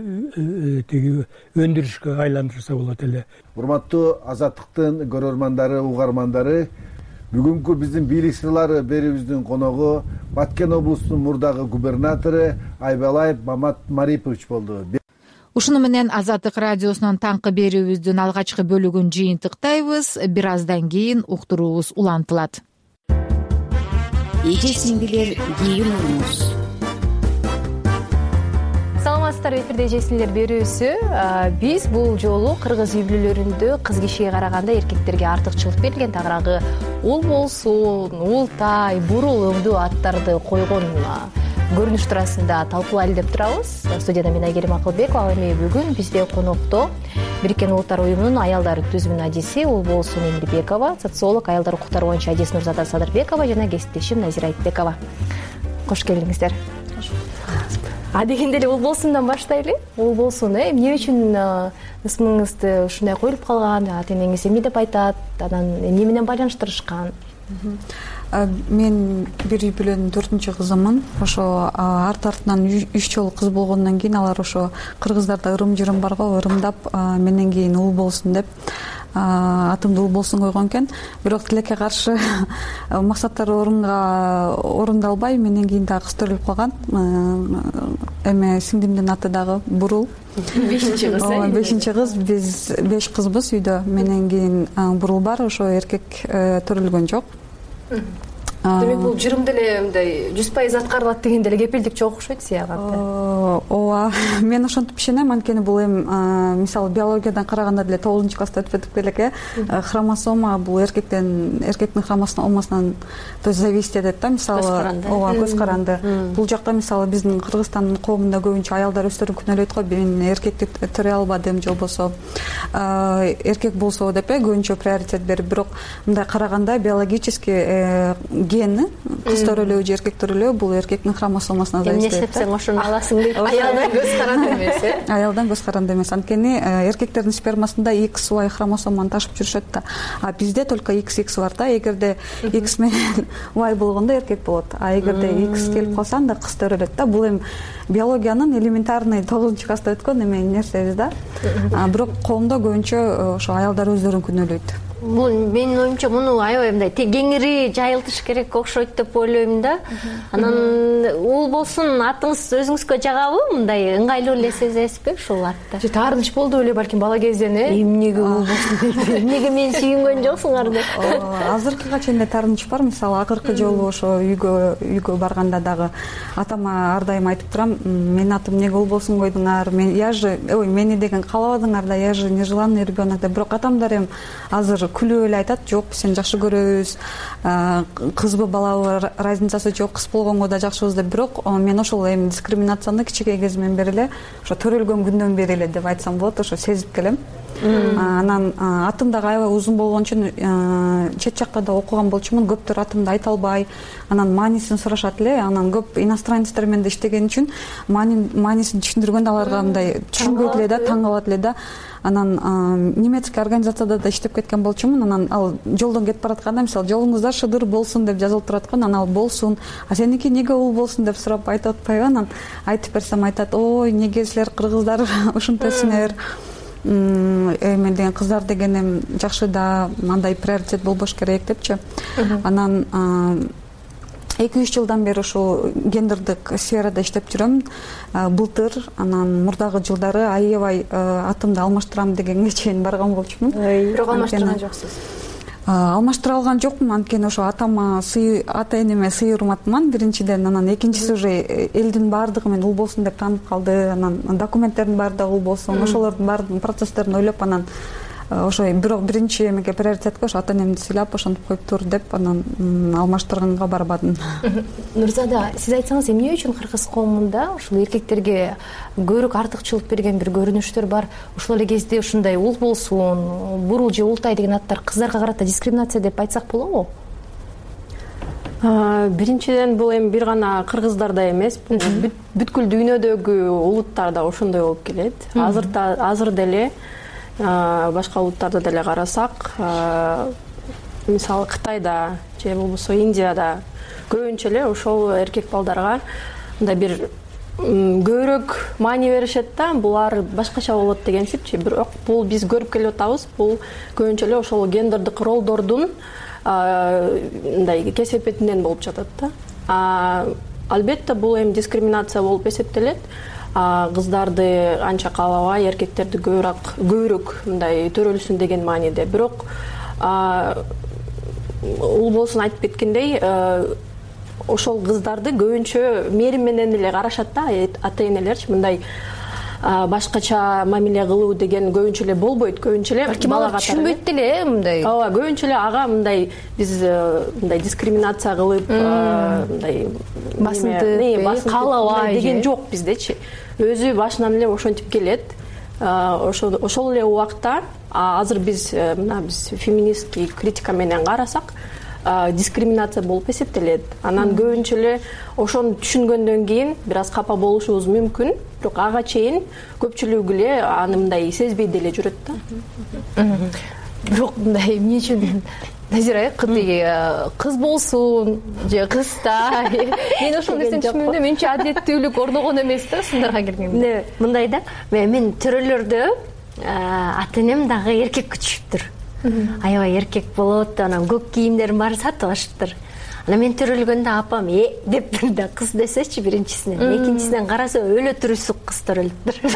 өндүрүшкө айландырса болот эле. Урматтуу Азаттыктын көрөрмандары, угармандары, бүгүнкү биздин бийлик сырлары берүүбүздүн коногу Баткен облусунун мурдагы губернатору Айбалаев Мамат Марипович болду. Ушуну менен Азаттык радиосунун таңкы берүүбүздүн алгачкы бөлүгүн жыйынтыктайбыз. Бир аздан кийин уктуруубуз улантылат. Эже сиңдилер, кийин уруңуз. саламатсыздарбы, эфирде эжесиңер берүүсү. Биз бул жолу кыргыз үй бүлөлөрүндө кыз кишиге караганда эркектерге артыкчылык берилген тагыраагы уул болсун, уултай, бурул өңдүү аттарды койгон көрүнүш туурасында талкуулайлы деп турабыз. Студияда мен Айгерим Акылбекова. Ал эми бүгүн бизде конокто Бириккен Улуттар уюмунун аялдар түзүмүнүн адиси Улболсун Эмирбекова, социолог, аялдар укуктары боюнча адис Нурзада Садырбекова жана кесиптешим Назира Айтбекова. Кош келиңиздер. Дегенде эле Улболсундан баштайлы. Улболсун, эмне үчүн ысмыңызды ушундай коюлуп калган? Ата энеңиз эмне деп айтат? Анан эмне менен байланыштырышкан? Мен бир үй бүлөнүн 4-чү кызымын. Ошо артынан 3 жолу кыз болгондон кийин алар ошо кыргыздарда ырым-жырым бар го, ырымдап менден кийин Улболсун деп атымды Улболсун койгон экен. Бирок тилекке каршы максаттар орундалбай менден кийин дагы кыз төрөлүп калган. Эме сиңдимдин аты дагы Бурул. 5-чи кыз. 5-чи кыз. Биз 5 кызбыз үйдө. Менден кийин Бурул бар, ошо эркек төрөлгөн жок. Демек бул жырым деле мындай 100% аткарылат деген деле кепилдик жок окшойт сага. Ооба, мен ошентип ишенем, анткени бул эми мисалы биологиядан караганда деле 9-класста өтүп элек, хромосома бул эркектин хромосомасынан зависит этет да, мисалы ооба, көз каранды. Бул жакта мисалы биздин Кыргызстандын коомунда көбүнчө аялдар өздөрүн күнөөлөйт го, мен эркекти төрөй албадым же болбосо эркек болсо деп көбүнчө приоритет берип, бирок мындай караганда биологически гени кыз төрөлүү же эркек төрөлүү бул эркектин хромосомасына зависит этет. Эмне сепсең ошону аласың дейт. Аялдан көз каранды эмес, Аялдан көз каранды эмес. Анткени эркектердин спермасында XY хромосоманы ташып жүрүшөт да. А бизде только XX бар да. Эгерде X менен Y болгондо эркек болот. А эгерде X келип калса анда кыз төрөлөт да. Бул эми биологиянын элементарный 9-класста өткөн эме нерсебиз да. Бирок коомдо көбүнчө ошо аялдар өздөрүн күнөөлөйт. Бул менин оюмча муну аябай мындай кеңири жайылтыш керек окшойт деп ойлойм да. Анан Улболсун атыңыз өзүңүзгө жагабы? Мындай ыңгайлуу эле сезесизби ушул атты? Же таарыныч болду беле балким бала кезден, Эмнеге Улболсун дейт? Эмнеге мени сүйүнгөн жоксуңар деп? Азыркыга чейин таарыныч бар. Мисалы акыркы жолу ошо үйгө барганда дагы атама ар дайым айтып турам, менин атым эмнеге Улболсун койдуңар? Мени деген каалабадыңар да, я же нежеланный ребенок деп. Бирок атамдар эми азыр күлүп эле айтат, жок, биз сени жакшы көрөбүз, кызбы балабы разницасы жок, кыз болгонго да жакшыбыз деп. Бирок мен ошол эми дискриминацияны кичинекей кезимден бери эле, ошо төрөлгөн күндөн бери эле деп айтсам болот, ошо сезип келем. Анан атым дагы аябай узун болгон үчүн чет жакта да окуган болчумун, көптөр атымды айта албай, анан маанисин сурашат эле. Анан көп иностранецтер менен иштеген үчүн маанисин түшүндүргөндө аларга мындай түшүнбөйт эле да, таң калат эле да. Анан немецкий организацияда да иштеп кеткен болчумун. Анан ал жолдон кетип баратканда мисалы жолуңузда шыдыр болсун деп жазылып турат экен. Анан ал болсун. А сеники эмнеге Улболсун деп сурап айтып атпайбы? Анан айтып берсем айтат, ой, эмнеге силер кыргыздар ушунтасыңар? Мен деген кыздар деген эми жакшы да, андай приоритет болбош керек депчи. Анан 2-3 жылдан бери ушул гендердик сферада иштеп жүрөм. Былтыр, анан мурдагы жылдары аябай атымды алмаштырам дегенге чейин барган болчумун. Бирок алмаштырган жоксуз. Алмаштыра алган жокмун, анткени ошо атама ата энеме сый урматман биринчиден, анан экинчиси уже элдин баардыгы мен Улболсун деп таанып калды. Анан документтердин баары да Улболсун, ошолордун баардык процесстерин ойлоп, анан ошо бирок биринчи эмеге приоритетке ошо ата энемди сыйлап ошентип коюптур деп, анан алмаштырганга барбадым. Нурзада, сиз айтсаңыз, эмне үчүн кыргыз коомунда ушул эркектерге көбүрөөк артыкчылык берген бир көрүнүштөр бар? Ушул эле кезде ушундай Улболсун, Бурул же Уултай деген аттар кыздарга карата дискриминация деп айтсак болобу? Биринчиден бул эми бир гана кыргыздарда эмес, бүткүл дүйнөдөгү улуттарда ошондой болуп келет. Азыр деле башка улуттарда деле карасак, мисалы Кытайда же болбосо Индияда көбүнчө эле ошол эркек балдарга мындай бир көбүрөөк маани беришет да, булар башкача болот дегенсипчи. Бирок бул биз көрүп келип атабыз, бул көбүнчө эле ошол гендердик ролдордун мындай кесепетинен болуп жатат да. Албетте бул эми дискриминация болуп эсептелет. Кыздарды анча каалабай, эркектерди көбүрөөк мындай төрөлсүн деген мааниде. Бирок Улболсун айтып кеткендей, ошол кыздарды көбүнчө мээрим менен эле карашат да, ата энелерчи. Мындай башкача мамиле кылуу деген көбүнчө эле болбойт. Көбүнчө эле балким алар түшүнбөйт деле мындай. Ооба, көбүнчө эле ага мындай биз мындай дискриминация кылып, мындай басынтып каалабай деген жок биздечи. Өзү башынан эле ошентип келет. Ошол эле убакта азыр биз феминистский критика менен карасак, дискриминация болуп эсептелет. Анан көбүнчө эле ошону түшүнгөндөн кийин бир аз капа болушубуз мүмкүн, бирок ага чейин көпчүлүгү эле аны мындай сезбей деле жүрөт да. Бирок мындай эмне үчүн Назира кыз болсун же кызтай. Мен ошол нерсени түшүнбөйм. Менче адеттүүлүк орногон эмес да сындарга келгенде. Мындай да, мен төрөлөрдө ата энем дагы эркек күтүшүптүр. Аябай эркек болот, анан көк кийимдерин баарын сатып алыштыр. Анан мен төрөлгөндө апам деп да кыз десечи биринчисинен, экинчисинен караса өлө түрүсүк кыз төрөлүптүр.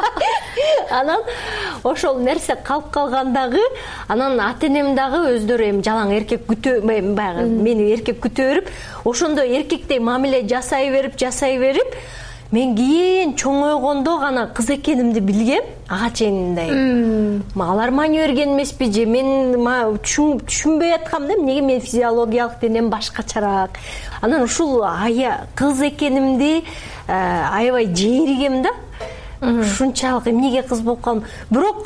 Анан ошол нерсе калып калган дагы, анан ата энем дагы өздөрү эми жалаң эркек баягы мени эркек күтө берип, ошондо эркектей мамиле жасай берип, мен кийин чоңойгондо гана кыз экенимди билгем. Ага чейин мындай. Алар маани берген эмеспи же мен түшүнбөй аткам да, эмнеге мен физиологиялык денем башкачараак. Анан ушул кыз экенимди аябай жээригем да. Ушунчалык эмнеге кыз болуп калдым. Бирок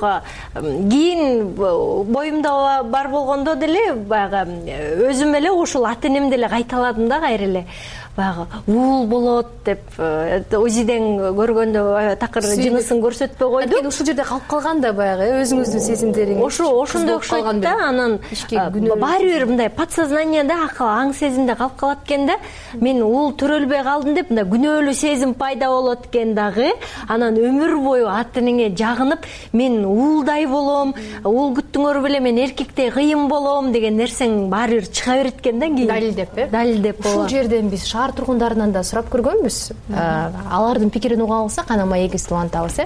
кийин боюмда бар болгондо деле баягы өзүм эле ушул ата энемди эле кайталадым да кайра эле. Баягы уул болот деп ОЗИден көргөндө такыр жынысын көрсөтпөй койду. Анткени ушул жерде калып калган да баягы өзүңүздүн сезимдериңиз. Ошондой окшойт да. Анан баары бир мындай подсознанияда акыл аң сезимде калып калат экен да. Мен уул төрөлбөй калдым деп мындай күнөөлүү сезим пайда болот экен дагы. Анан өмүр бою ата энеңе жагынып, мен уулдай болом, уул күттүңөр беле, мен эркектей кыйын болом деген нерсең баары бир чыга берет экен да кийин. Далилдеп, Далилдеп. Ушул жерден биз шаар тургундарынан да сурап көргөнбүз. Алардын пикирин уга алсак, анан маегибизди улантабыз,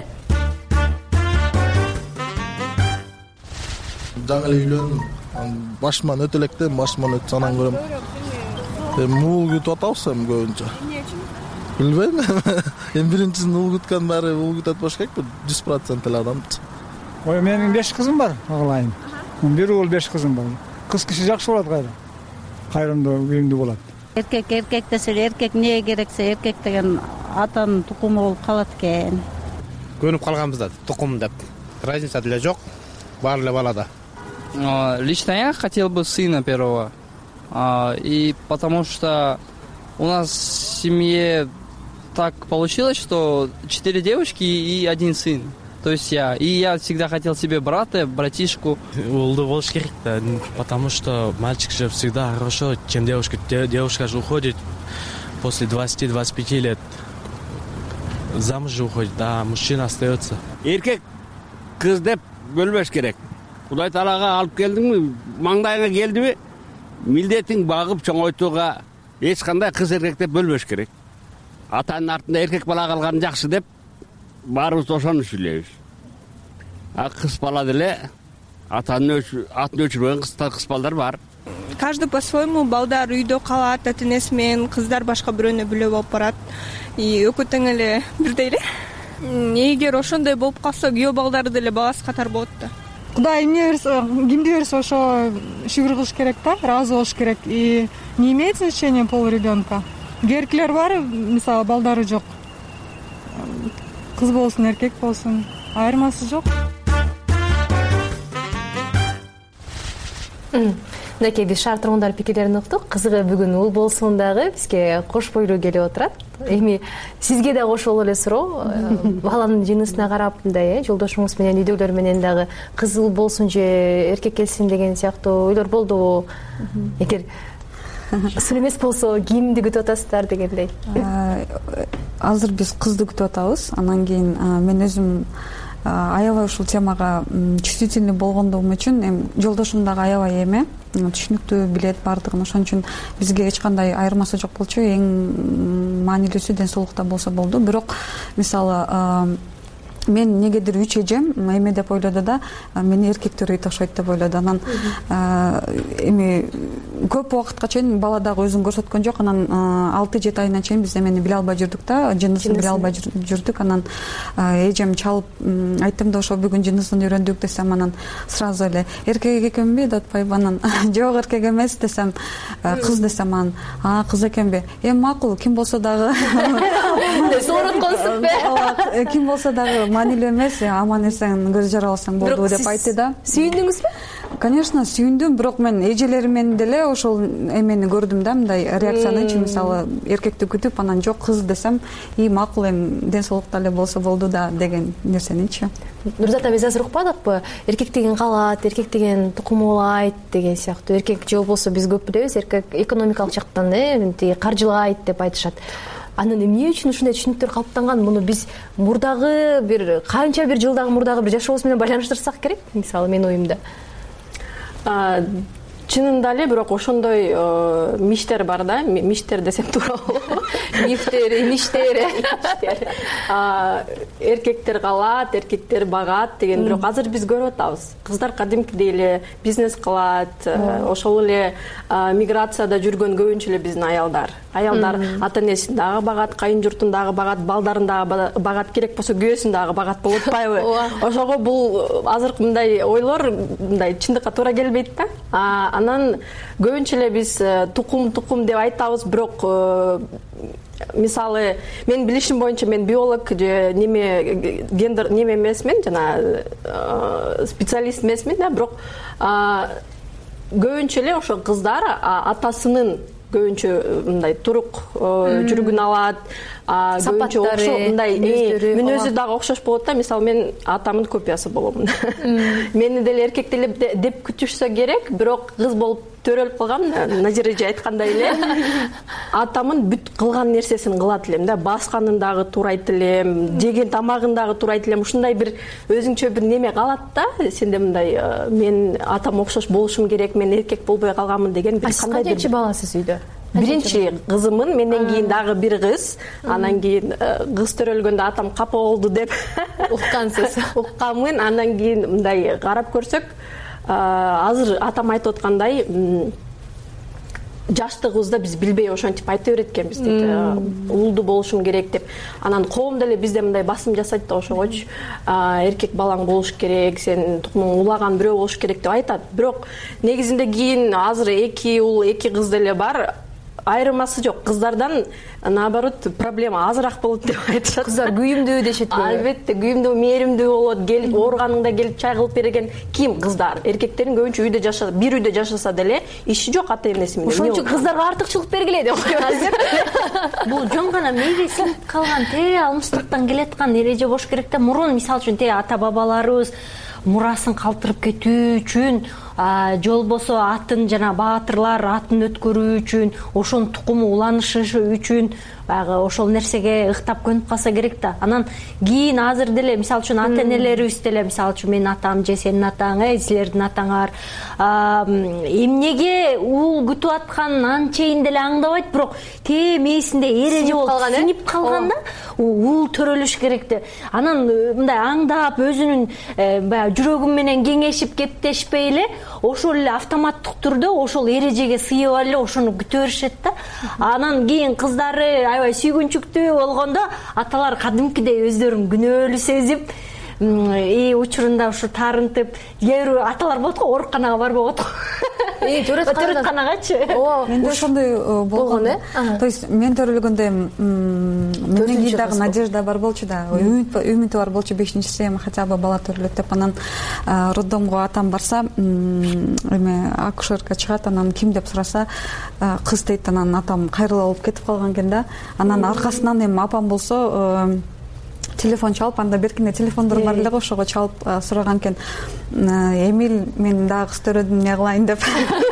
Жаңы эле үйлөндүм. Башыман өтө электен, башыман өтсө анан көрөм. Уул күтүп атабыз эми көбүнчө. Билбейм. Эми биринчисин уул күткөн баары уул күтөт болуш керек, 100% эле адамчы. Менин 5 кызым бар, агалайым. Бир уул 5 кызым бар. Кыз киши жакшы болот кайра. Кайрымдуу, күйүмдүү болот. Эркек десе эркек эмне керексе эркек деген атанын тукуму болуп калат экен. Көнүп калганбыз да, тукум деп. Разница деле жок. Бар эле балада. Лично я хотел бы сына первого. И потому что у нас в семье так получилось, что 4 девочки и 1 сын. То есть я. И я всегда хотел себе брата, братишку. Уулду болуш керек да, потому что мальчик же всегда хорошо, чем девушка. Девушка же уходит после 20-25 лет. Замуж же уходит, а мужчина остается. Эркек кыз деп бөлбөш керек. Кудай Таалага алып келдиңби, маңдайыңа келдиби, милдетиң багып чоңойтууга эч кандай кыз эркек деп бөлбөш керек. Атанын артында эркек бала калган жакшы деп баарыбыз ошону сүйлөйбүз. Кыз бала деле атын өчүрбөгөн кыз балдар бар. Каждый по-своему, балдар үйдө калат ата энеси менен, кыздар башка бирөөнө бүлө болуп барат. И экөө тең эле бирдей эле. Эгер ошондой болуп калса, күйөө балдары деле баласы катар болот да. Кудай эмне берсе, кимди берсе ошо шүгүр кылыш керек да, ыраазы болуш керек. И не имеет значения пол ребенка. Эркектер бар, мисалы балдары жок. Кыз болсун, эркек болсун, айырмасы жок. Мынакей биз шаар тургундары пикирлерин уктук. Кызыгы бүгүн уул болсун дагы бизге кош бойлуу келип отурат. Эми сизге да кошулуп эле суроо. Баланын жынысына карап мындай, жолдошуңуз менен үйдөгүлөр менен дагы кыз уул болсун же эркек келсин деген сыяктуу ойлор болдубу? Эгер сын эмес болсо кимди күтүп атасыздар дегендей. Азыр биз кызды күтүп атабыз. Анан кийин мен өзүм аябай ушул темага чувствительный болгондугум үчүн жолдошум дагы аябай эме түшүнүктүү билет баардыгын. Ошон үчүн бизге эч кандай айырмасы жок болчу. Эң маанилүүсү ден соолукта болсо болду. Бирок мисалы мен негедир 3 эжем эме деп ойлоду да, мени эркектер үйт окшойт деп ойлоду. Анан эми көп убакытка чейин бала дагы өзүн көрсөткөн жок. Анан 6-7 айына чейин биз эмени биле албай жүрдүк да, жынысын биле албай жүрдүк. Анан эжем чалып айттым да, ошо бүгүн жынысын үйрөндүк десем, анан сразу эле эркек экенби деп атпайбы? Анан жок, эркек эмес десем, кыз десем, анан кыз экенби? Макул, ким болсо дагы соорутконсузбу? Ким болсо дагы маанилүү эмес, аман эсен көз жараласаң болду деп айтты да. Сүйүндүңүзбү? Конечно, сүйүндүм, бирок мен эжелеримен деле ошол эмени көрдүм да, мындай реакциянычы. Мисалы, эркекти күтүп, анан жок кыз десем, макул, эми ден соолукта эле болсо болду да деген нерсеничи. Нурзат биз азыр укпадыкпы? Эркек деген калат, эркек деген тукум улайт деген сыяктуу. Эркек же болбосо биз көп билебиз, эркек экономикалык жактан каржылайт деп айтышат. Анан эмне үчүн ушундай түшүнүктөр калыптанган? Муну биз мурдагы бир канча бир жылдагы мурдагы бир жашообуз менен байланыштырсак керек, мисалы менин оюмда. Чынында эле, бирок ошондой миштер бар да, миштер десем туура болобу? Мифтер, имиштер. Эркектер калат, эркектер багат деген, бирок азыр биз көрүп атабыз. Кыздар кадимкидей эле бизнес кылат, ошол эле миграцияда жүргөн көбүнчө эле биздин аялдар. Аялдар ата-энесин дагы багат, кайын журтун дагы багат, балдарын дагы багат, керек болсо күйөөсүн дагы багат болуп атпайбы? Ошого бул азыркы мындай ойлор мындай чындыкка туура келбейт да. Анан көбүнчө эле биз тукум деп айтабыз, бирок мисалы мен билишим боюнча, мен биолог же неме гендер неме эмесмин, жана специалист эмесмин да, бирок көбүнчө эле ошо кыздар атасынын көбүнчө мындай турук жүргүн алат, көбүнчө окшош мындай мүнөзү дагы окшош болот да. Мисалы мен атамдын копиясы боломун. Мени деле эркек деле деп күтүшсө керек, бирок кыз болуп төрөлүп калгам, Назира эже айткандай эле. Атамын бүт кылган нерсесин кылат элем да, басканын дагы туурайт элем, жеген тамагын дагы туурайт элем. Ушундай бир өзүнчө бир неме калат да, сенде мындай мен атам окшош болушум керек, мен эркек болбой калганмын деген бир кандай бир. Канча баласыз үйдө? Биринчи кызымын, менден кийин дагы бир кыз, анан кийин кыз төрөлгөндө атам капа болду деп уккансыз. Укканмын, анан кийин мындай карап көрсөк, азыр атам айтып аткандай, жаштыгыбызда биз билбей ошентип айта береткенбиз дейт. Улду болушум керек деп. Анан коом деле бизде мындай басым жасайт да, ошогочу эркек балаң болуш керек, сен тукумуң улаган бирөө болуш керек деп айтат. Бирок негизинде кийин азыр 2 уул, 2 кыз деле бар. Айырмасы жок. Кыздардан наоборот проблема азыраак болот деп айтышат. Кыздар күйүмдүү дешетпи? Албетте, күйүмдүү, мээримдүү болот. Келип ооруганыңда келип чай кылып берген ким? Кыздар. Эркектердин көбүнчө үйдө жашаса, бир үйдө жашаса деле иши жок ата-энеси менен. Ошон үчүн кыздарга артыкчылык бергиле деп коебуз. Бул жөн гана мээри сиңип калган, алмыштыктан келаткан эреже болуш керек да. Мурун мисалы үчүн ата-бабаларыбыз мурасын калтырып кетүү үчүн, же болбосо атын жана баатырлар атын өткөрүү үчүн, ошонун тукуму уланышы үчүн баягы ошол нерсеге ыктап көнүп калса керек да. Анан кийин азыр деле мисалы үчүн ата-энелерибиз деле, мисалы үчүн менин атам же сенин атаң, силердин атаңар эмнеге уул күтүп атканын анчейин деле аңдабайт, бирок мээсинде эреже болуп сиңип калган да, уул төрөлүш керек деп. Анан мындай аңдап өзүнүн баягы жүрөгү менен кеңешип кептешпей эле ошол эле автоматтык түрдө ошол эрежеге сыйып эле ошону күтө беришет да. Анан кийин кыздары аябай сүйгүнчүктүү болгондо аталар кадимкидей өздөрүн күнөөлүү сезип, учурунда ушу таарынтып, кээ бир аталар болот го, ооруканага барбай коет го. Төрөтканагачы. Менде ошондой болгон э. То есть мен төрөлгөндө менден кийин дагы надежда бар болчу да, үмүтү бар болчу, 5-синчи эми хотя бы бала төрөлөт деп. Анан роддомго атам барса, эме акушерка чыгат, анан ким деп сураса, кыз дейт. Анан атам кайрылып алып кетип калган экен да. Анан аркасынан эми апам болсо телефон чалып, анда беркинде телефондор бар эле го, ошого чалып сураган экен, Эмил, мен дагы кыз төрөдүм, эмне кылайын деп.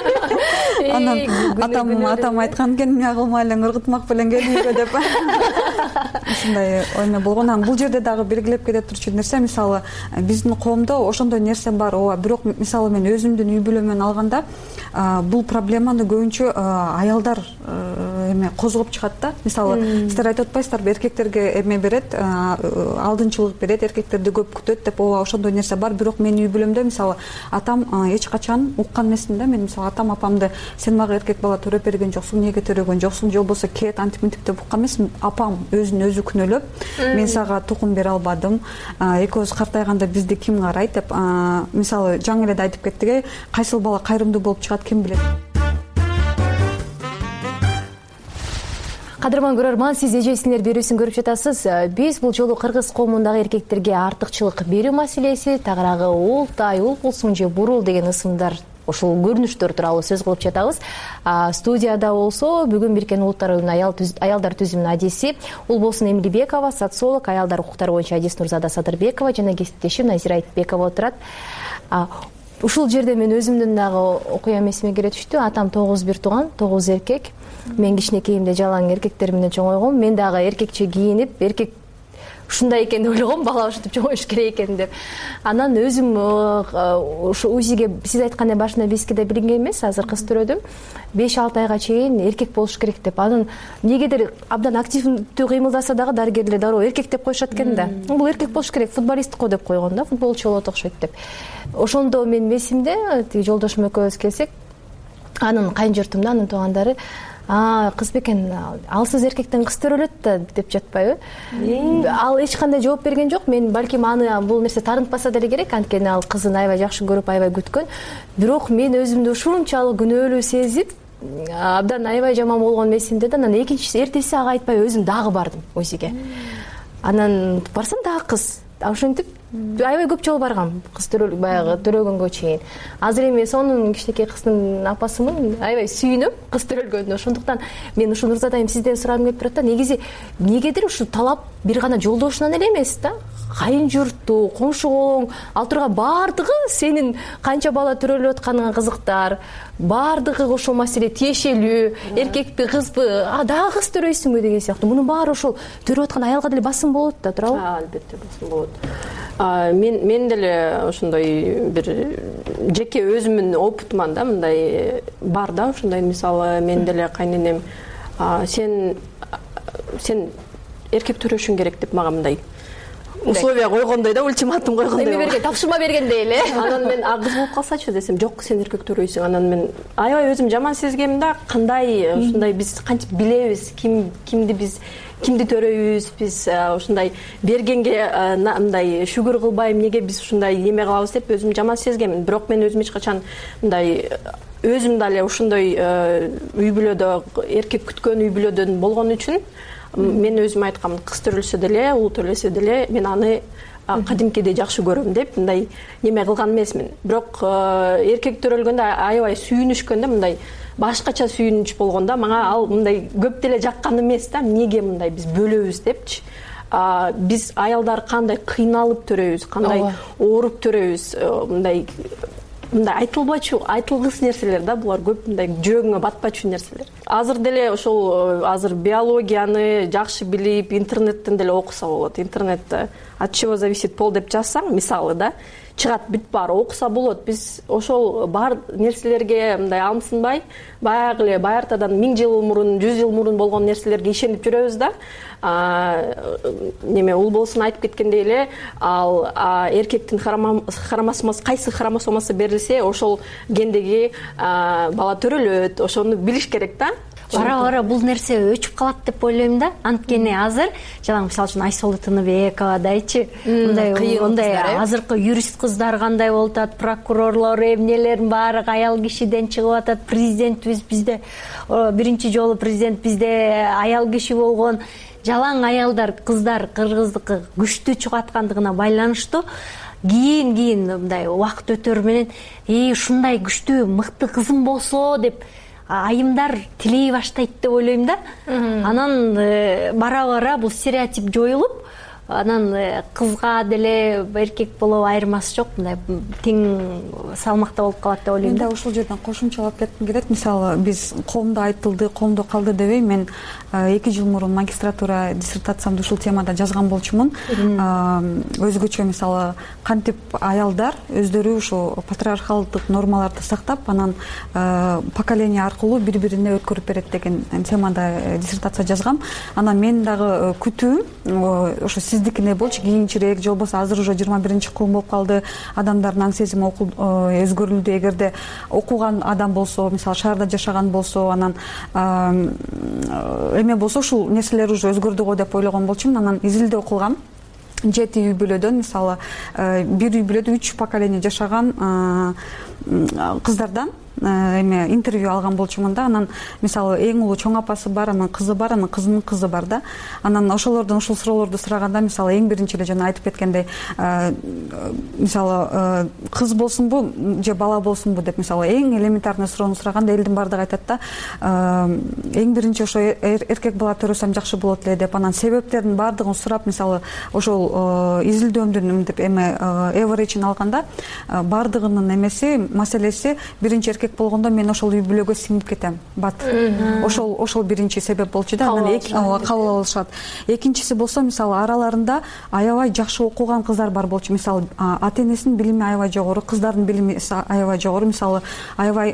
Анан атам айткан экен, эмне кылма элең, ыргытмак белен кел үйгө деп. Ушундай ойме болгон. Анан бул жерде дагы белгилеп кете турчу нерсе, мисалы биздин коомдо ошондой нерсе бар. Ооба, бирок мисалы мен өзүмдүн үй бүлөмөн алганда бул проблеманы көбүнчө аялдар эме козгоп чыгат да. Мисалы, силер айтып атпайсыздарбы, эркектерге эме берет, алдынчылык берет, эркектерди көп күтөт деп. Ооба, ошондой нерсе бар. Бирок менин үй бүлөмдө мисалы атам эч качан уккан эмесмин да. Мен мисалы атам апамды сен мага эркек бала төрөп берген жоксуң, эмнеге төрөгөн жоксуң, же болбосо кет антип мынтип деп уккан эмесмин. Апам өзүн өзү күнөөлөп, мен сага тукум бере албадым, экөөбүз картайганда бизди ким карайт деп, мисалы жаңы эле айтып кеттик, кайсыл бала кайрымдуу болуп чыгат, ким билет. Кадырман көрөрман, сиз эжесиңер берүүсүн көрүп жатасыз. Биз бул жолу кыргыз коомундагы эркектерге артыкчылык берүү маселеси, тагыраагы ултай, уул болсун же бурул деген ысымдар, ошол көрүнүштөр тууралуу сөз кылып жатабыз. Студияда болсо бүгүн Бириккен Улуттар уюмунун аялдар түзүмүнүн адиси Улболсун Эмилбекова, социолог, аялдар укуктары боюнча адис Нурзада Садырбекова жана кесиптешим Назира Айтбекова отурат. Ушул жерде мен өзүмдүн дагы окуям эсиме келе түштү. Атам 9 тууган, 9 эркек. Мен кичинекейимде жалаң эркектер менен чоңойгом. Мен дагы эркекче кийинип, эркек ушундай экен деп ойлогом, бала ушинтип чоңоюш керек экен деп. Анан өзүм ушу УЗИге сиз айткандай башында бискеде билинген эмес, азыр кыз төрөдүм. 5-6 айга чейин эркек болуш керек деп. Анан эмнегедир абдан активдүү кыймылдаса дагы дарыгерлер дароо эркек деп коюшат экен да. Бул эркек болуш керек, футболист го деп койгон да, футболчу болот окшойт деп. Ошондо мен месимде тиги жолдошум экөөбүз келсек, анын кайын журтумда анын туугандары кыз бекен, ал сиз эркектен кыз төрөлөт да деп жатпайбы? Ал эч кандай жооп берген жок. Мен балким аны бул нерсе таарынтпаса деле керек, анткени ал кызын аябай жакшы көрүп, аябай күткөн. Бирок мен өзүмдү ушунчалык күнөөлүү сезип, абдан аябай жаман болгон месимде да. Анан экинчиси эртеси ага айтпай өзүм дагы бардым УЗИге. Анан барсам дагы кыз. Ошентип аябай көп жолу баргам, кыз баягы төрөгөнгө чейин. Азыр эми сонун кичинекей кыздын апасымын, аябай сүйүнөм кыз төрөлгөнүнө. Ошондуктан мен ушу Нурзада айым сизден сурагым келип турат да, негизи эмнегедир ушу талап бир гана жолдошунан эле эмес да, кайын журтту, коңшу колуң, ал турган баардыгы сенин канча бала төрөлүп атканыңа кызыктар, баардыгы ошол маселе тиешелүү, эркекти кызбы, дагы кыз төрөйсүңбү деген сыяктуу. Мунун баары ошол төрөп аткан аялга деле басым болот да, туурабы? Албетте басым болот. Мен деле ошондой бир жеке өзүмдүн опытыман да, мындай бар да, ошондой мисалы мен деле кайненем сен эркек төрөшүң керек деп мага мындай условия койгондой да, ультиматум койгондой. Эме берген, тапшырма бергендей эле. Анан мен кыз болуп калсачы десем, жок, сен эркек төрөйсүң. Анан мен аябай өзүм жаман сезгем да, кандай ушундай биз кантип билебиз, кимди төрөйбүз, биз ушундай бергенге мындай шүгүр кылбай эмнеге биз ушундай эме кылабыз деп өзүм жаман сезгемин. Бирок мен өзүм эч качан мындай өзүм дале ушундай үй бүлөдө эркек күткөн үй бүлөдөн болгон үчүн мен өзүм айткам, кыз төрөлсө деле, уул төрөлсө деле мен аны кадимкидей жакшы көрөм деп мындай неме кылган эмесмин. Бирок эркек төрөлгөндө аябай сүйүнүшкөн да, мындай башкача сүйүнүч болгон да. Мага ал мындай көп деле жаккан эмес да. Эмнеге мындай биз бөлөбүз депчи. Биз аялдар кандай кыйналып төрөйбүз, кандай ооруп төрөйбүз, мындай айтылбачу, айтылгыс нерселер да, булар көп мындай жүрөгүңө батпачу нерселер. Азыр деле ошол азыр биологияны жакшы билип, интернеттен деле окуса болот. Интернетте от чего зависит пол деп жазсаң, мисалы да, чыгат бүт баары, окуса болот. Биз ошол бар нерселерге мындай алымсынбай, баягы эле баяртадан 1000 жыл мурун, 100 жыл мурун болгон нерселерге ишенип жүрөбүз да. Неме Улболсун айтып кеткендей эле, ал эркектин хромосомасы, кайсы хромосомасы берилсе, ошол гендеги бала төрөлөт. Ошону билиш керек да. Бара бул нерсе өчүп калат деп ойлойм да. Анткени азыр жалаң мисалы үчүн Айсолу Тыныбековадайчы мындай азыркы юрист кыздар кандай болуп атат, прокурорлор, эмнелердин баары аял кишиден чыгып атат. Президентибиз бизде биринчи жолу президент бизде аял киши болгон. Жалаң аялдар, кыздар кыргыздыкы күчтүү чыгып аткандыгына байланыштуу кийин мындай убакыт өтөр менен ушундай күчтүү мыкты кызым болсо деп айымдар тилей баштайт деп ойлойм да. Анан бара бул стереотип жоюлуп, анан кызга деле эркек болобу айырмасы жок, мындай тең салмакта болуп калат деп ойлойм. Мен да ушул жерден кошумчалап кетким келет. Мисалы биз коомдо айтылды, коомдо калды дебей, мен 2 жыл мурун магистратура диссертациямды ушул темада жазган болчумун. Өзгөчө мисалы кантип аялдар өздөрү ушул патриархалдык нормаларды сактап, анан поколение аркылуу бири-бирине өткөрүп берет деген темада диссертация жазгам. Анан мен дагы күтүүм ошо сиздикине болчу, кийинчерээк же болбосо азыр уже 21-кылым болуп калды, адамдардын аң сезими өзгөрүлдү. Эгерде окуган адам болсо, мисалы шаарда жашаган болсо, анан эме болсо ушул нерселер уже өзгөрдү го деп ойлогон болчумун. Анан изилдөө кылгам. 7 үй бүлөдөн, мисалы бир үй бүлөдө 3 поколение жашаган кыздардан интервью алган болчумун да. Анан мисалы эң улуу чоң апасы бар, анан кызы бар, анан кызынын кызы бар да. Анан ошолордон ушул суроолорду сураганда, мисалы эң биринчи эле жана айтып кеткендей, мисалы кыз болсунбу же бала болсунбу деп, мисалы эң элементарный суроону сураганда элдин баардыгы айтат да, эң биринчи ошо эркек бала төрөсөм жакшы болот эле деп. Анан себептердин баардыгын сурап, мисалы ошол изилдөөмдүн мынтип эвериджин алганда, баардыгынын эмеси, маселеси биринчи эркек болгондо мен ошол үй бүлөгө сиңип кетем. Бат. Ошол биринчи себеп болчу да. Анан кабыл алышат. Экинчиси болсо, мисалы араларында аябай жакшы окуган кыздар бар болчу. Мисалы ата-энесинин билими аябай жогору, кыздардын билими аябай жогору. Мисалы аябай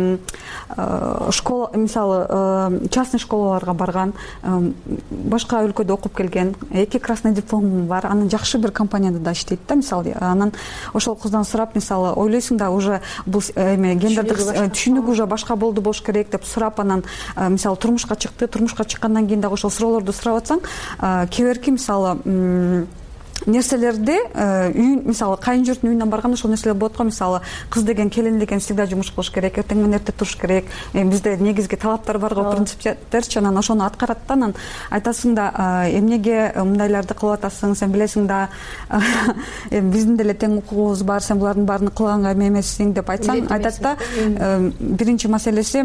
школа, мисалы частный школаларга барган, башка өлкөдө окуп келген, 2 красный диплому бар, анан жакшы бир компанияда да иштейт да, мисалы. Анан ошол кыздан сурап, мисалы ойлойсуң да, уже бул гендердик түшүнүк уже башка болду болуш керек деп сурап, анан мисалы турмушка чыкты. Турмушка чыккандан кийин дагы ошол суроолорду сурап атсаң, кеберки мисалы нерселерди мисалы кайын журттун үйүнө барганда ошол нерселер болот го. Мисалы кыз деген, келин деген всегда жумуш кылыш керек, эртең менен эрте туруш керек. Бизде негизги талаптар бар го, принциптерчи. Анан ошону аткарат да. Анан айтасың да, эмнеге мындайларды кылып атасың, сен билесиң да, биздин деле тең укугубуз бар, сен булардын баарын кылганга эме эмессиң деп айтсаң, айтат да, биринчи маселеси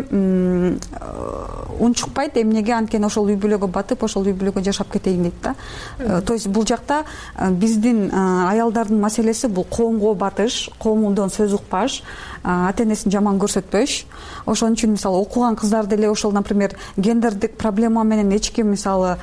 унчукпайт. Эмнеге? Анткени ошол үй бүлөгө батып, ошол үй бүлөгө жашап кетейин дейт да. То есть бул жакта биздин аялдардын маселеси бул коомго батыш, коомдон сөз укпаш, ата-энесин жаман көрсөтпөш. Ошон үчүн мисалы окуган кыздар деле ошол, например, гендердик проблема менен эч ким мисалы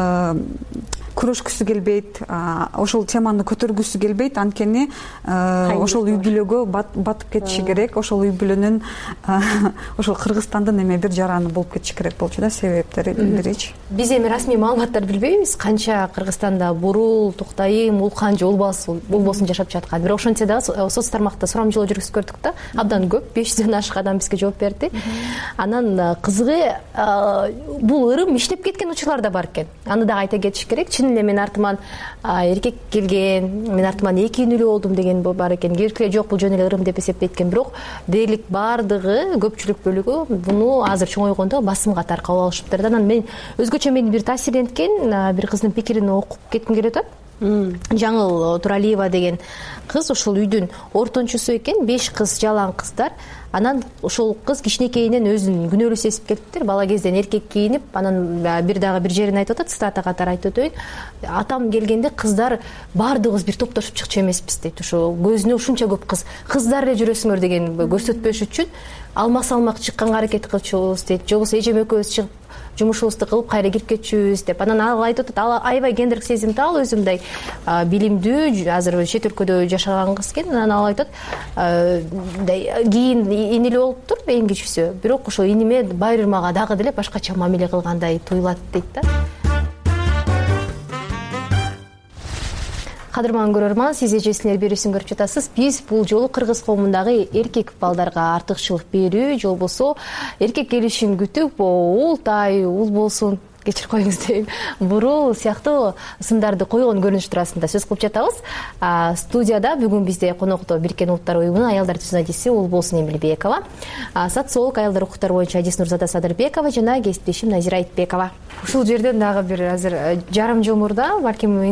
күрөшкүсү келбейт, ошол теманы көтөргүсү келбейт. Анткени ошол үй бүлөгө батып кетиши керек, ошол үй бүлөнүн ошол Кыргызстандын эме бир жараны болуп кетиши керек болчу да, себептери биричи. Биз эми расмий маалыматтарды билбейбиз, канча Кыргызстанда бурул, Туктайым, Улкан же Улбосун жашап жаткан. Бирок ошентсе дагы соц тармакта сурамжылоо жүргүзүп көрдүк да, абдан көп, 500дөн ашык адам бизге жооп берди. Анан кызыгы бул ырым иштеп кеткен учурлар да бар экен. Аны дагы айта кетиш керек. Чын эле мен артыман эркек келген, мен артыман 2 үнүлүү болдум деген бар экен. Кээбиркилер жок, бул жөн эле ырым деп эсептейт экен. Бирок дээрлик баардыгы, көпчүлүк бөлүгү буну азыр чоңойгондо басым катары кабыл алышыптыр да. Анан мен өзгөчө мени бир таасирленткен бир кыздын пикирин окуп кетким келип атат. Жаңыл Туралиева деген кыз ошол үйдүн ортончусу экен, 5 кыз, жалаң кыздар. Анан ошол кыз кичинекейинен өзүн күнөөлүү сезип кетиптир. Бала кезден эркек кийинип, анан бир жерин айтып атат, цитата катары айтып өтөйүн. Атам келгенде кыздар баардыгыбыз бир топтошуп чыкчу эмеспиз дейт. Ошо көзүнө ушунча көп кыз, кыздар эле жүрөсүңөр деген көрсөтпөш үчүн алмак-салмак чыкканга аракет кылчубуз дейт. Же болбосо эжем экөөбүз чыгып жумушубузду кылып кайра кирип кетчүбүз деп. Анан ал айтып атат, ал аябай гендерлик сезимтал, өзү мындай билимдүү, азыр чет өлкөдө жашаган кыз экен. Анан ал айтат, кийин инилүү болуптур, эң кичүүсү. Бирок ошо иниме байырмага дагы деле башкача мамиле кылгандай туюлат дейт да. Кадырман көрөрман, сиз эжесинер берүүсүн көрүп жатасыз. Биз бул жолу кыргыз коомундагы эркек балдарга артыкчылык берүү, же болбосо эркек келишин күтүп, уул тай, уул болсун, кечирип коюңуз дейм, бурул сыяктуу сындарды койгон көрүнүш туурасында сөз кылып жатабыз. Студияда бүгүн бизде конокто Бириккен Улуттар уюмунун аялдар түзүн адиси Улболсун Эмилбекова, социолог, аялдар укуктары боюнча Адиснурзада Садырбекова жана кесиптешим Назира Айтбекова. Ушул жерден дагы бир азыр жарым жыл мурда, балким интернет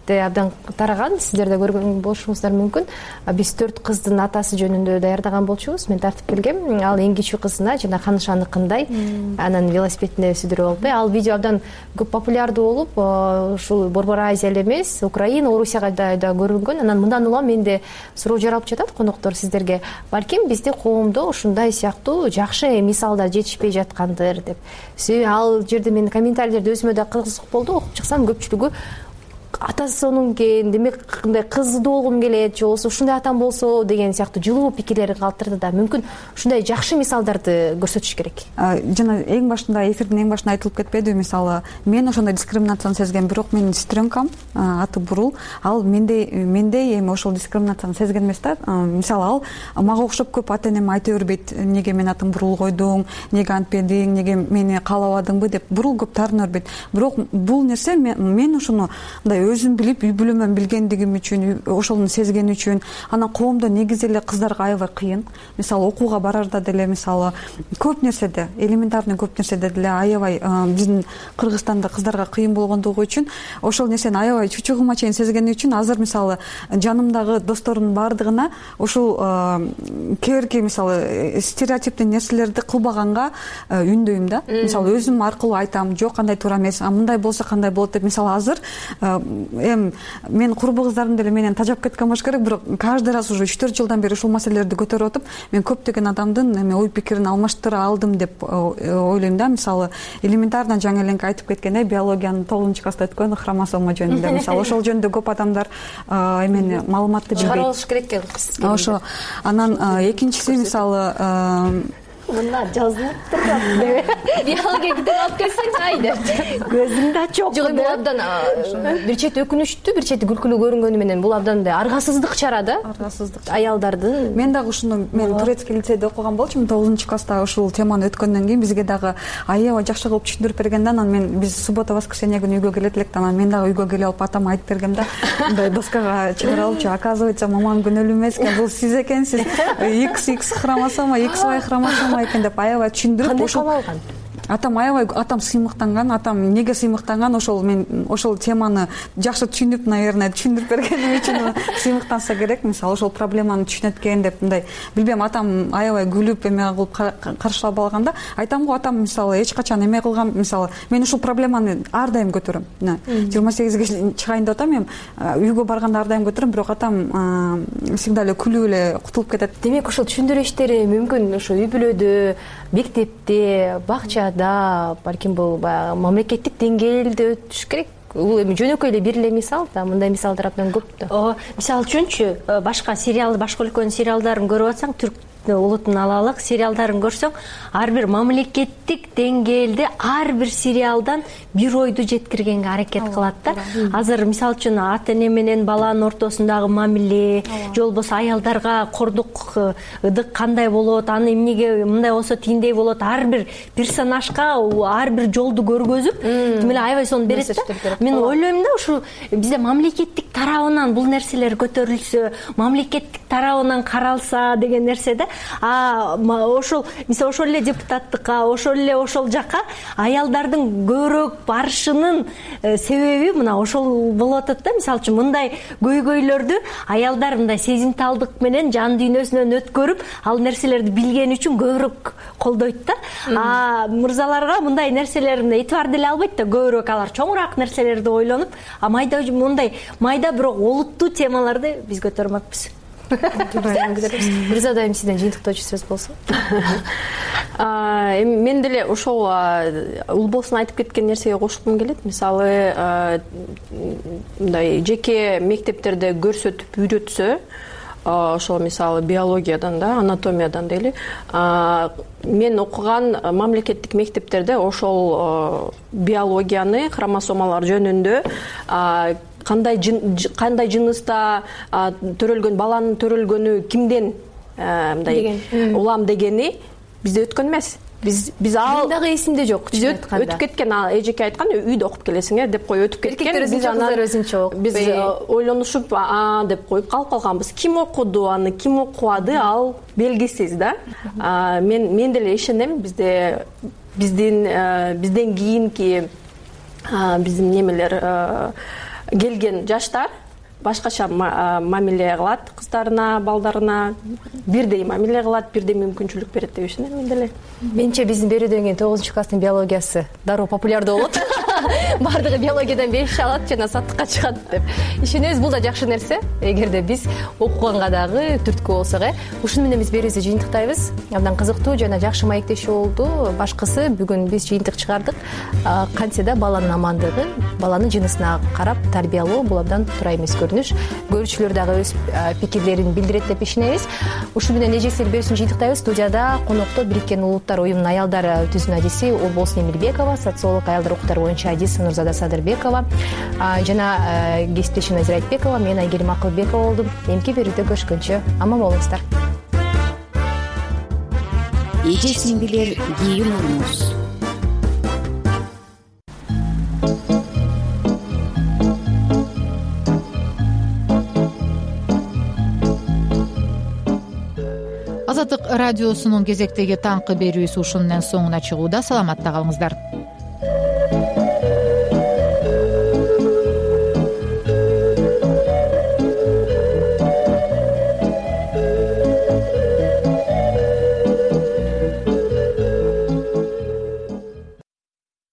абдан тараган, сиздер да көргөн болушуңуздар мүмкүн. Биз 4 кыздын атасы жөнүндө даярдаган болчубуз. Мен тартып келгем. Ал эң кичүү кызына жана канышаныкындай анан велосипедине сүдүрүп алып, ал видео абдан көп популярдуу болуп, ушул Борбор Азия эле эмес, Украина, Орусияга да көрүнгөн. Анан мындан улам менде суроо жаралып жатат коноктор сиздерге. Балким бизде коомдо ушундай сыяктуу жакшы мисалдар жетишпей жаткандыр деп. Ал жерде мен комментарийлерди өзүмө да кызык болду, окуп чыксам көпчүлүгү атасы сонун экен, демек кандай кызды болгум келет, же болбосо ушундай атам болсо деген сыяктуу жылуу пикирлерди калтырды да. Мүмкүн ушундай жакшы мисалдарды көрсөтүш керек. Жана эң башында, эфирдин эң башында айтылып кетпеди, мисалы, мен ошондой дискриминацияны сезгем, бирок менин сестренкам, аты Бурул, ал мендей эми ошол дискриминацияны сезген эмес да. Мисалы, ал мага окшоп көп ата энеме айта бербейт, эмнеге мен атым Бурул койдуң, эмнеге антпедиң, эмнеге мени каалабадыңбы деп Бурул көп таарына бербейт. Бирок бул нерсе мен ошону мындай өзүм билип, үй бүлөмөн билгендигим үчүн, ошону сезген үчүн, анан коомдо негизи эле кыздарга аябай кыйын. Мисалы, окууга барарда деле, мисалы, көп нерседе, элементарный көп нерседе деле аябай биздин Кыргызстанда кыздарга кыйын болгондугу үчүн, ошол нерсени аябай чучугума чейин сезген үчүн, азыр мисалы жанымдагы досторумдун баардыгына ушул кээ мисалы стереотиптик нерселерди кылбаганга үндөйм да. Мисалы, өзүм аркылуу айтам, жок кандай туура эмес, мындай болсо кандай болот деп. Мисалы, азыр мен курбу кыздарым деле менен тажап кеткен болуш керек, бирок каждый раз уже 3-4 жылдан бери ушул маселелерди көтөрүп атып, мен көптөгөн адамдын ой пикирин алмаштыра алдым деп ойлойм да. Мисалы, элементарно жаңы эленке айтып кеткен, биологиянын 9-класста өткөн хромосома жөнүндө, мисалы, ошол жөнүндө көп адамдар эмени маалыматты билбейт. Чыгарылыш керек экен. Ошо. Анан экинчиси, мисалы, мына жазылып турган. Биология китеп алып келсең, айда. Көзүңдү ачып. Жок, бул абдан бир чети өкүнүчтүү, бир чети күлкүлүү көрүнгөнү менен бул абдан аргасыздык чара да. Аргасыздык. Аялдардын. Мен дагы ушуну турецкий лицейде окуган болчумун, 9-класста ушул теманы өткөндөн кийин бизге дагы аябай жакшы кылып түшүндүрүп берген да. Анан мен биз суббота воскресенье күнү үйгө келет элек, анан мен дагы үйгө келип алып атама айтып бергем да. Мындай доскага чыгарып алыпчы, оказывается, мамам күнөөлүү эмес экен, бул сиз экенсиз. XX хромосома, XY хромосома экен деп аябай түшүндүрүп, ошол атам аябай сыймыктанган, атам эмнеге сыймыктанган, ошол мен ошол теманы жакшы түшүнүп, наверное, түшүндүрүп бергеним үчүн сыймыктанса керек. Мисалы, ошол проблеманы түшүнөт экен деп, мындай билбейм, атам аябай күлүп эме кылып каршылап алган да. Айтам го, атам мисалы эч качан эме кылган, мисалы, мен ушул проблеманы ар дайым көтөрөм. 28-ге чыгайын деп атам, мен үйгө барганда ар дайым көтөрөм, бирок атам всегда эле күлүп эле кутулуп кетет. Демек, ошол түшүндүрүү иштери мүмкүн ошо үй бүлөдө, мектепте, бакчада, балким бул мамлекеттик деңгээлде өтүш керек. Бул эми жөнөкөй эле бир эле мисал да, мындай мисалдар абдан көп да. Мисалы үчүнчү, башка өлкөнүн сериалдарын көрүп атсаң, түрк улутун алалык сериалдарын көрсөң, ар бир мамлекеттик деңгээлде ар бир сериалдан бир ойду жеткиргенге аракет кылат да. Азыр мисалы үчүн ата эне менен баланын ортосундагы мамиле, же болбосо аялдарга кордук ыдык кандай болот, аны эмнеге мындай болсо тиндей болот, ар бир персонажга ар бир жолду көргөзүп, тим эле аябай сону берет да. Мен ойлойм да, ушул бизде мамлекеттик тарабынан бул нерселер көтөрүлсө, мамлекеттик тарабынан каралса деген нерсе да. Ошол мисалы ошол эле депутаттыкка, ошол эле ошол жака аялдардын көбүрөөк барышынын себеби мына ошол болуп атат да. Мисалы үчүн мындай көйгөйлөрдү аялдар мындай сезимталдык менен жан дүйнөсүнөн өткөрүп, ал нерселерди билгени үчүн көбүрөөк колдойт да. Мырзаларга мындай нерселер этибар деле албайт да, көбүрөөк алар чоңураак нерселерди ойлонуп, майда мындай майда бирок олуттуу темаларды биз көтөрмөкпүз. Мырза дайым сизден жыйынтыктоочу сөз болсун. Мен деле ошол Улболсун айтып кеткен нерсеге кошулгум келет. Мисалы, мындай жеке мектептерде көрсөтүп үйрөтсө, ошол мисалы биологиядан да, анатомиядан дейли, мен окуган мамлекеттик мектептерде ошол биологияны, хромосомалар жөнүндө кандай жыныста төрөлгөн, баланын төрөлгөнү кимден мындай улам дегени бизде өткөн эмес. Биз ал дагы эсимде жок. Биз өтүп кеткен, эжеке айткан, үйдө окуп келесиңер деп коюп өтүп кеткен. Биз анан биз ойлонушуп деп коюп калып калганбыз. Ким окуду аны, ким окубады, ал белгисиз да. Мен деле ишенем, бизден кийинки биздин немелер келген жаштар башкача мамиле кылат кыздарына, балдарына, бирдей мамиле кылат, бирдей мүмкүнчүлүк берет деп ишенем мен деле. Менче биздин берүүдөн кийин 9-класстын биологиясы дароо популярдуу болот. Бардыгы биологиядан 5 алат жана саттыкка чыгат деп ишенебиз. Бул да жакшы нерсе. Эгерде биз окуганга дагы түрткү болсок, ушуну менен биз берүүбүздү жыйынтыктайбыз. Абдан кызыктуу жана жакшы маектешүү болду. Башкысы бүгүн биз жыйынтык чыгардык. Кантсе да баланын амандыгы, баланын жынысына карап тарбиялоо бул абдан туура эмес көрүнүш. Көрүүчүлөр дагы өз пикирлерин билдирет деп ишенебиз. Ушу менен эжесел берүүсүн жыйынтыктайбыз. Студияда конокто Бириккен Улуттар уюмунун аялдар түзүмүнүн адиси Олболсун Эмилбекова, социолог, аялдар укуктары боюнча адис Нурзада Садырбекова жана кесиптешим Назира Айтбекова, мен Айгерим Акылбекова болдум. Эмки берүүдө көрүшкөнчө аман болуңуздар. Эжесин билер кийим урмуз. Азаттык радиосунун кезектеги таңкы берүүсү ушунун соңуна чыгууда. Саламатта калыңыздар.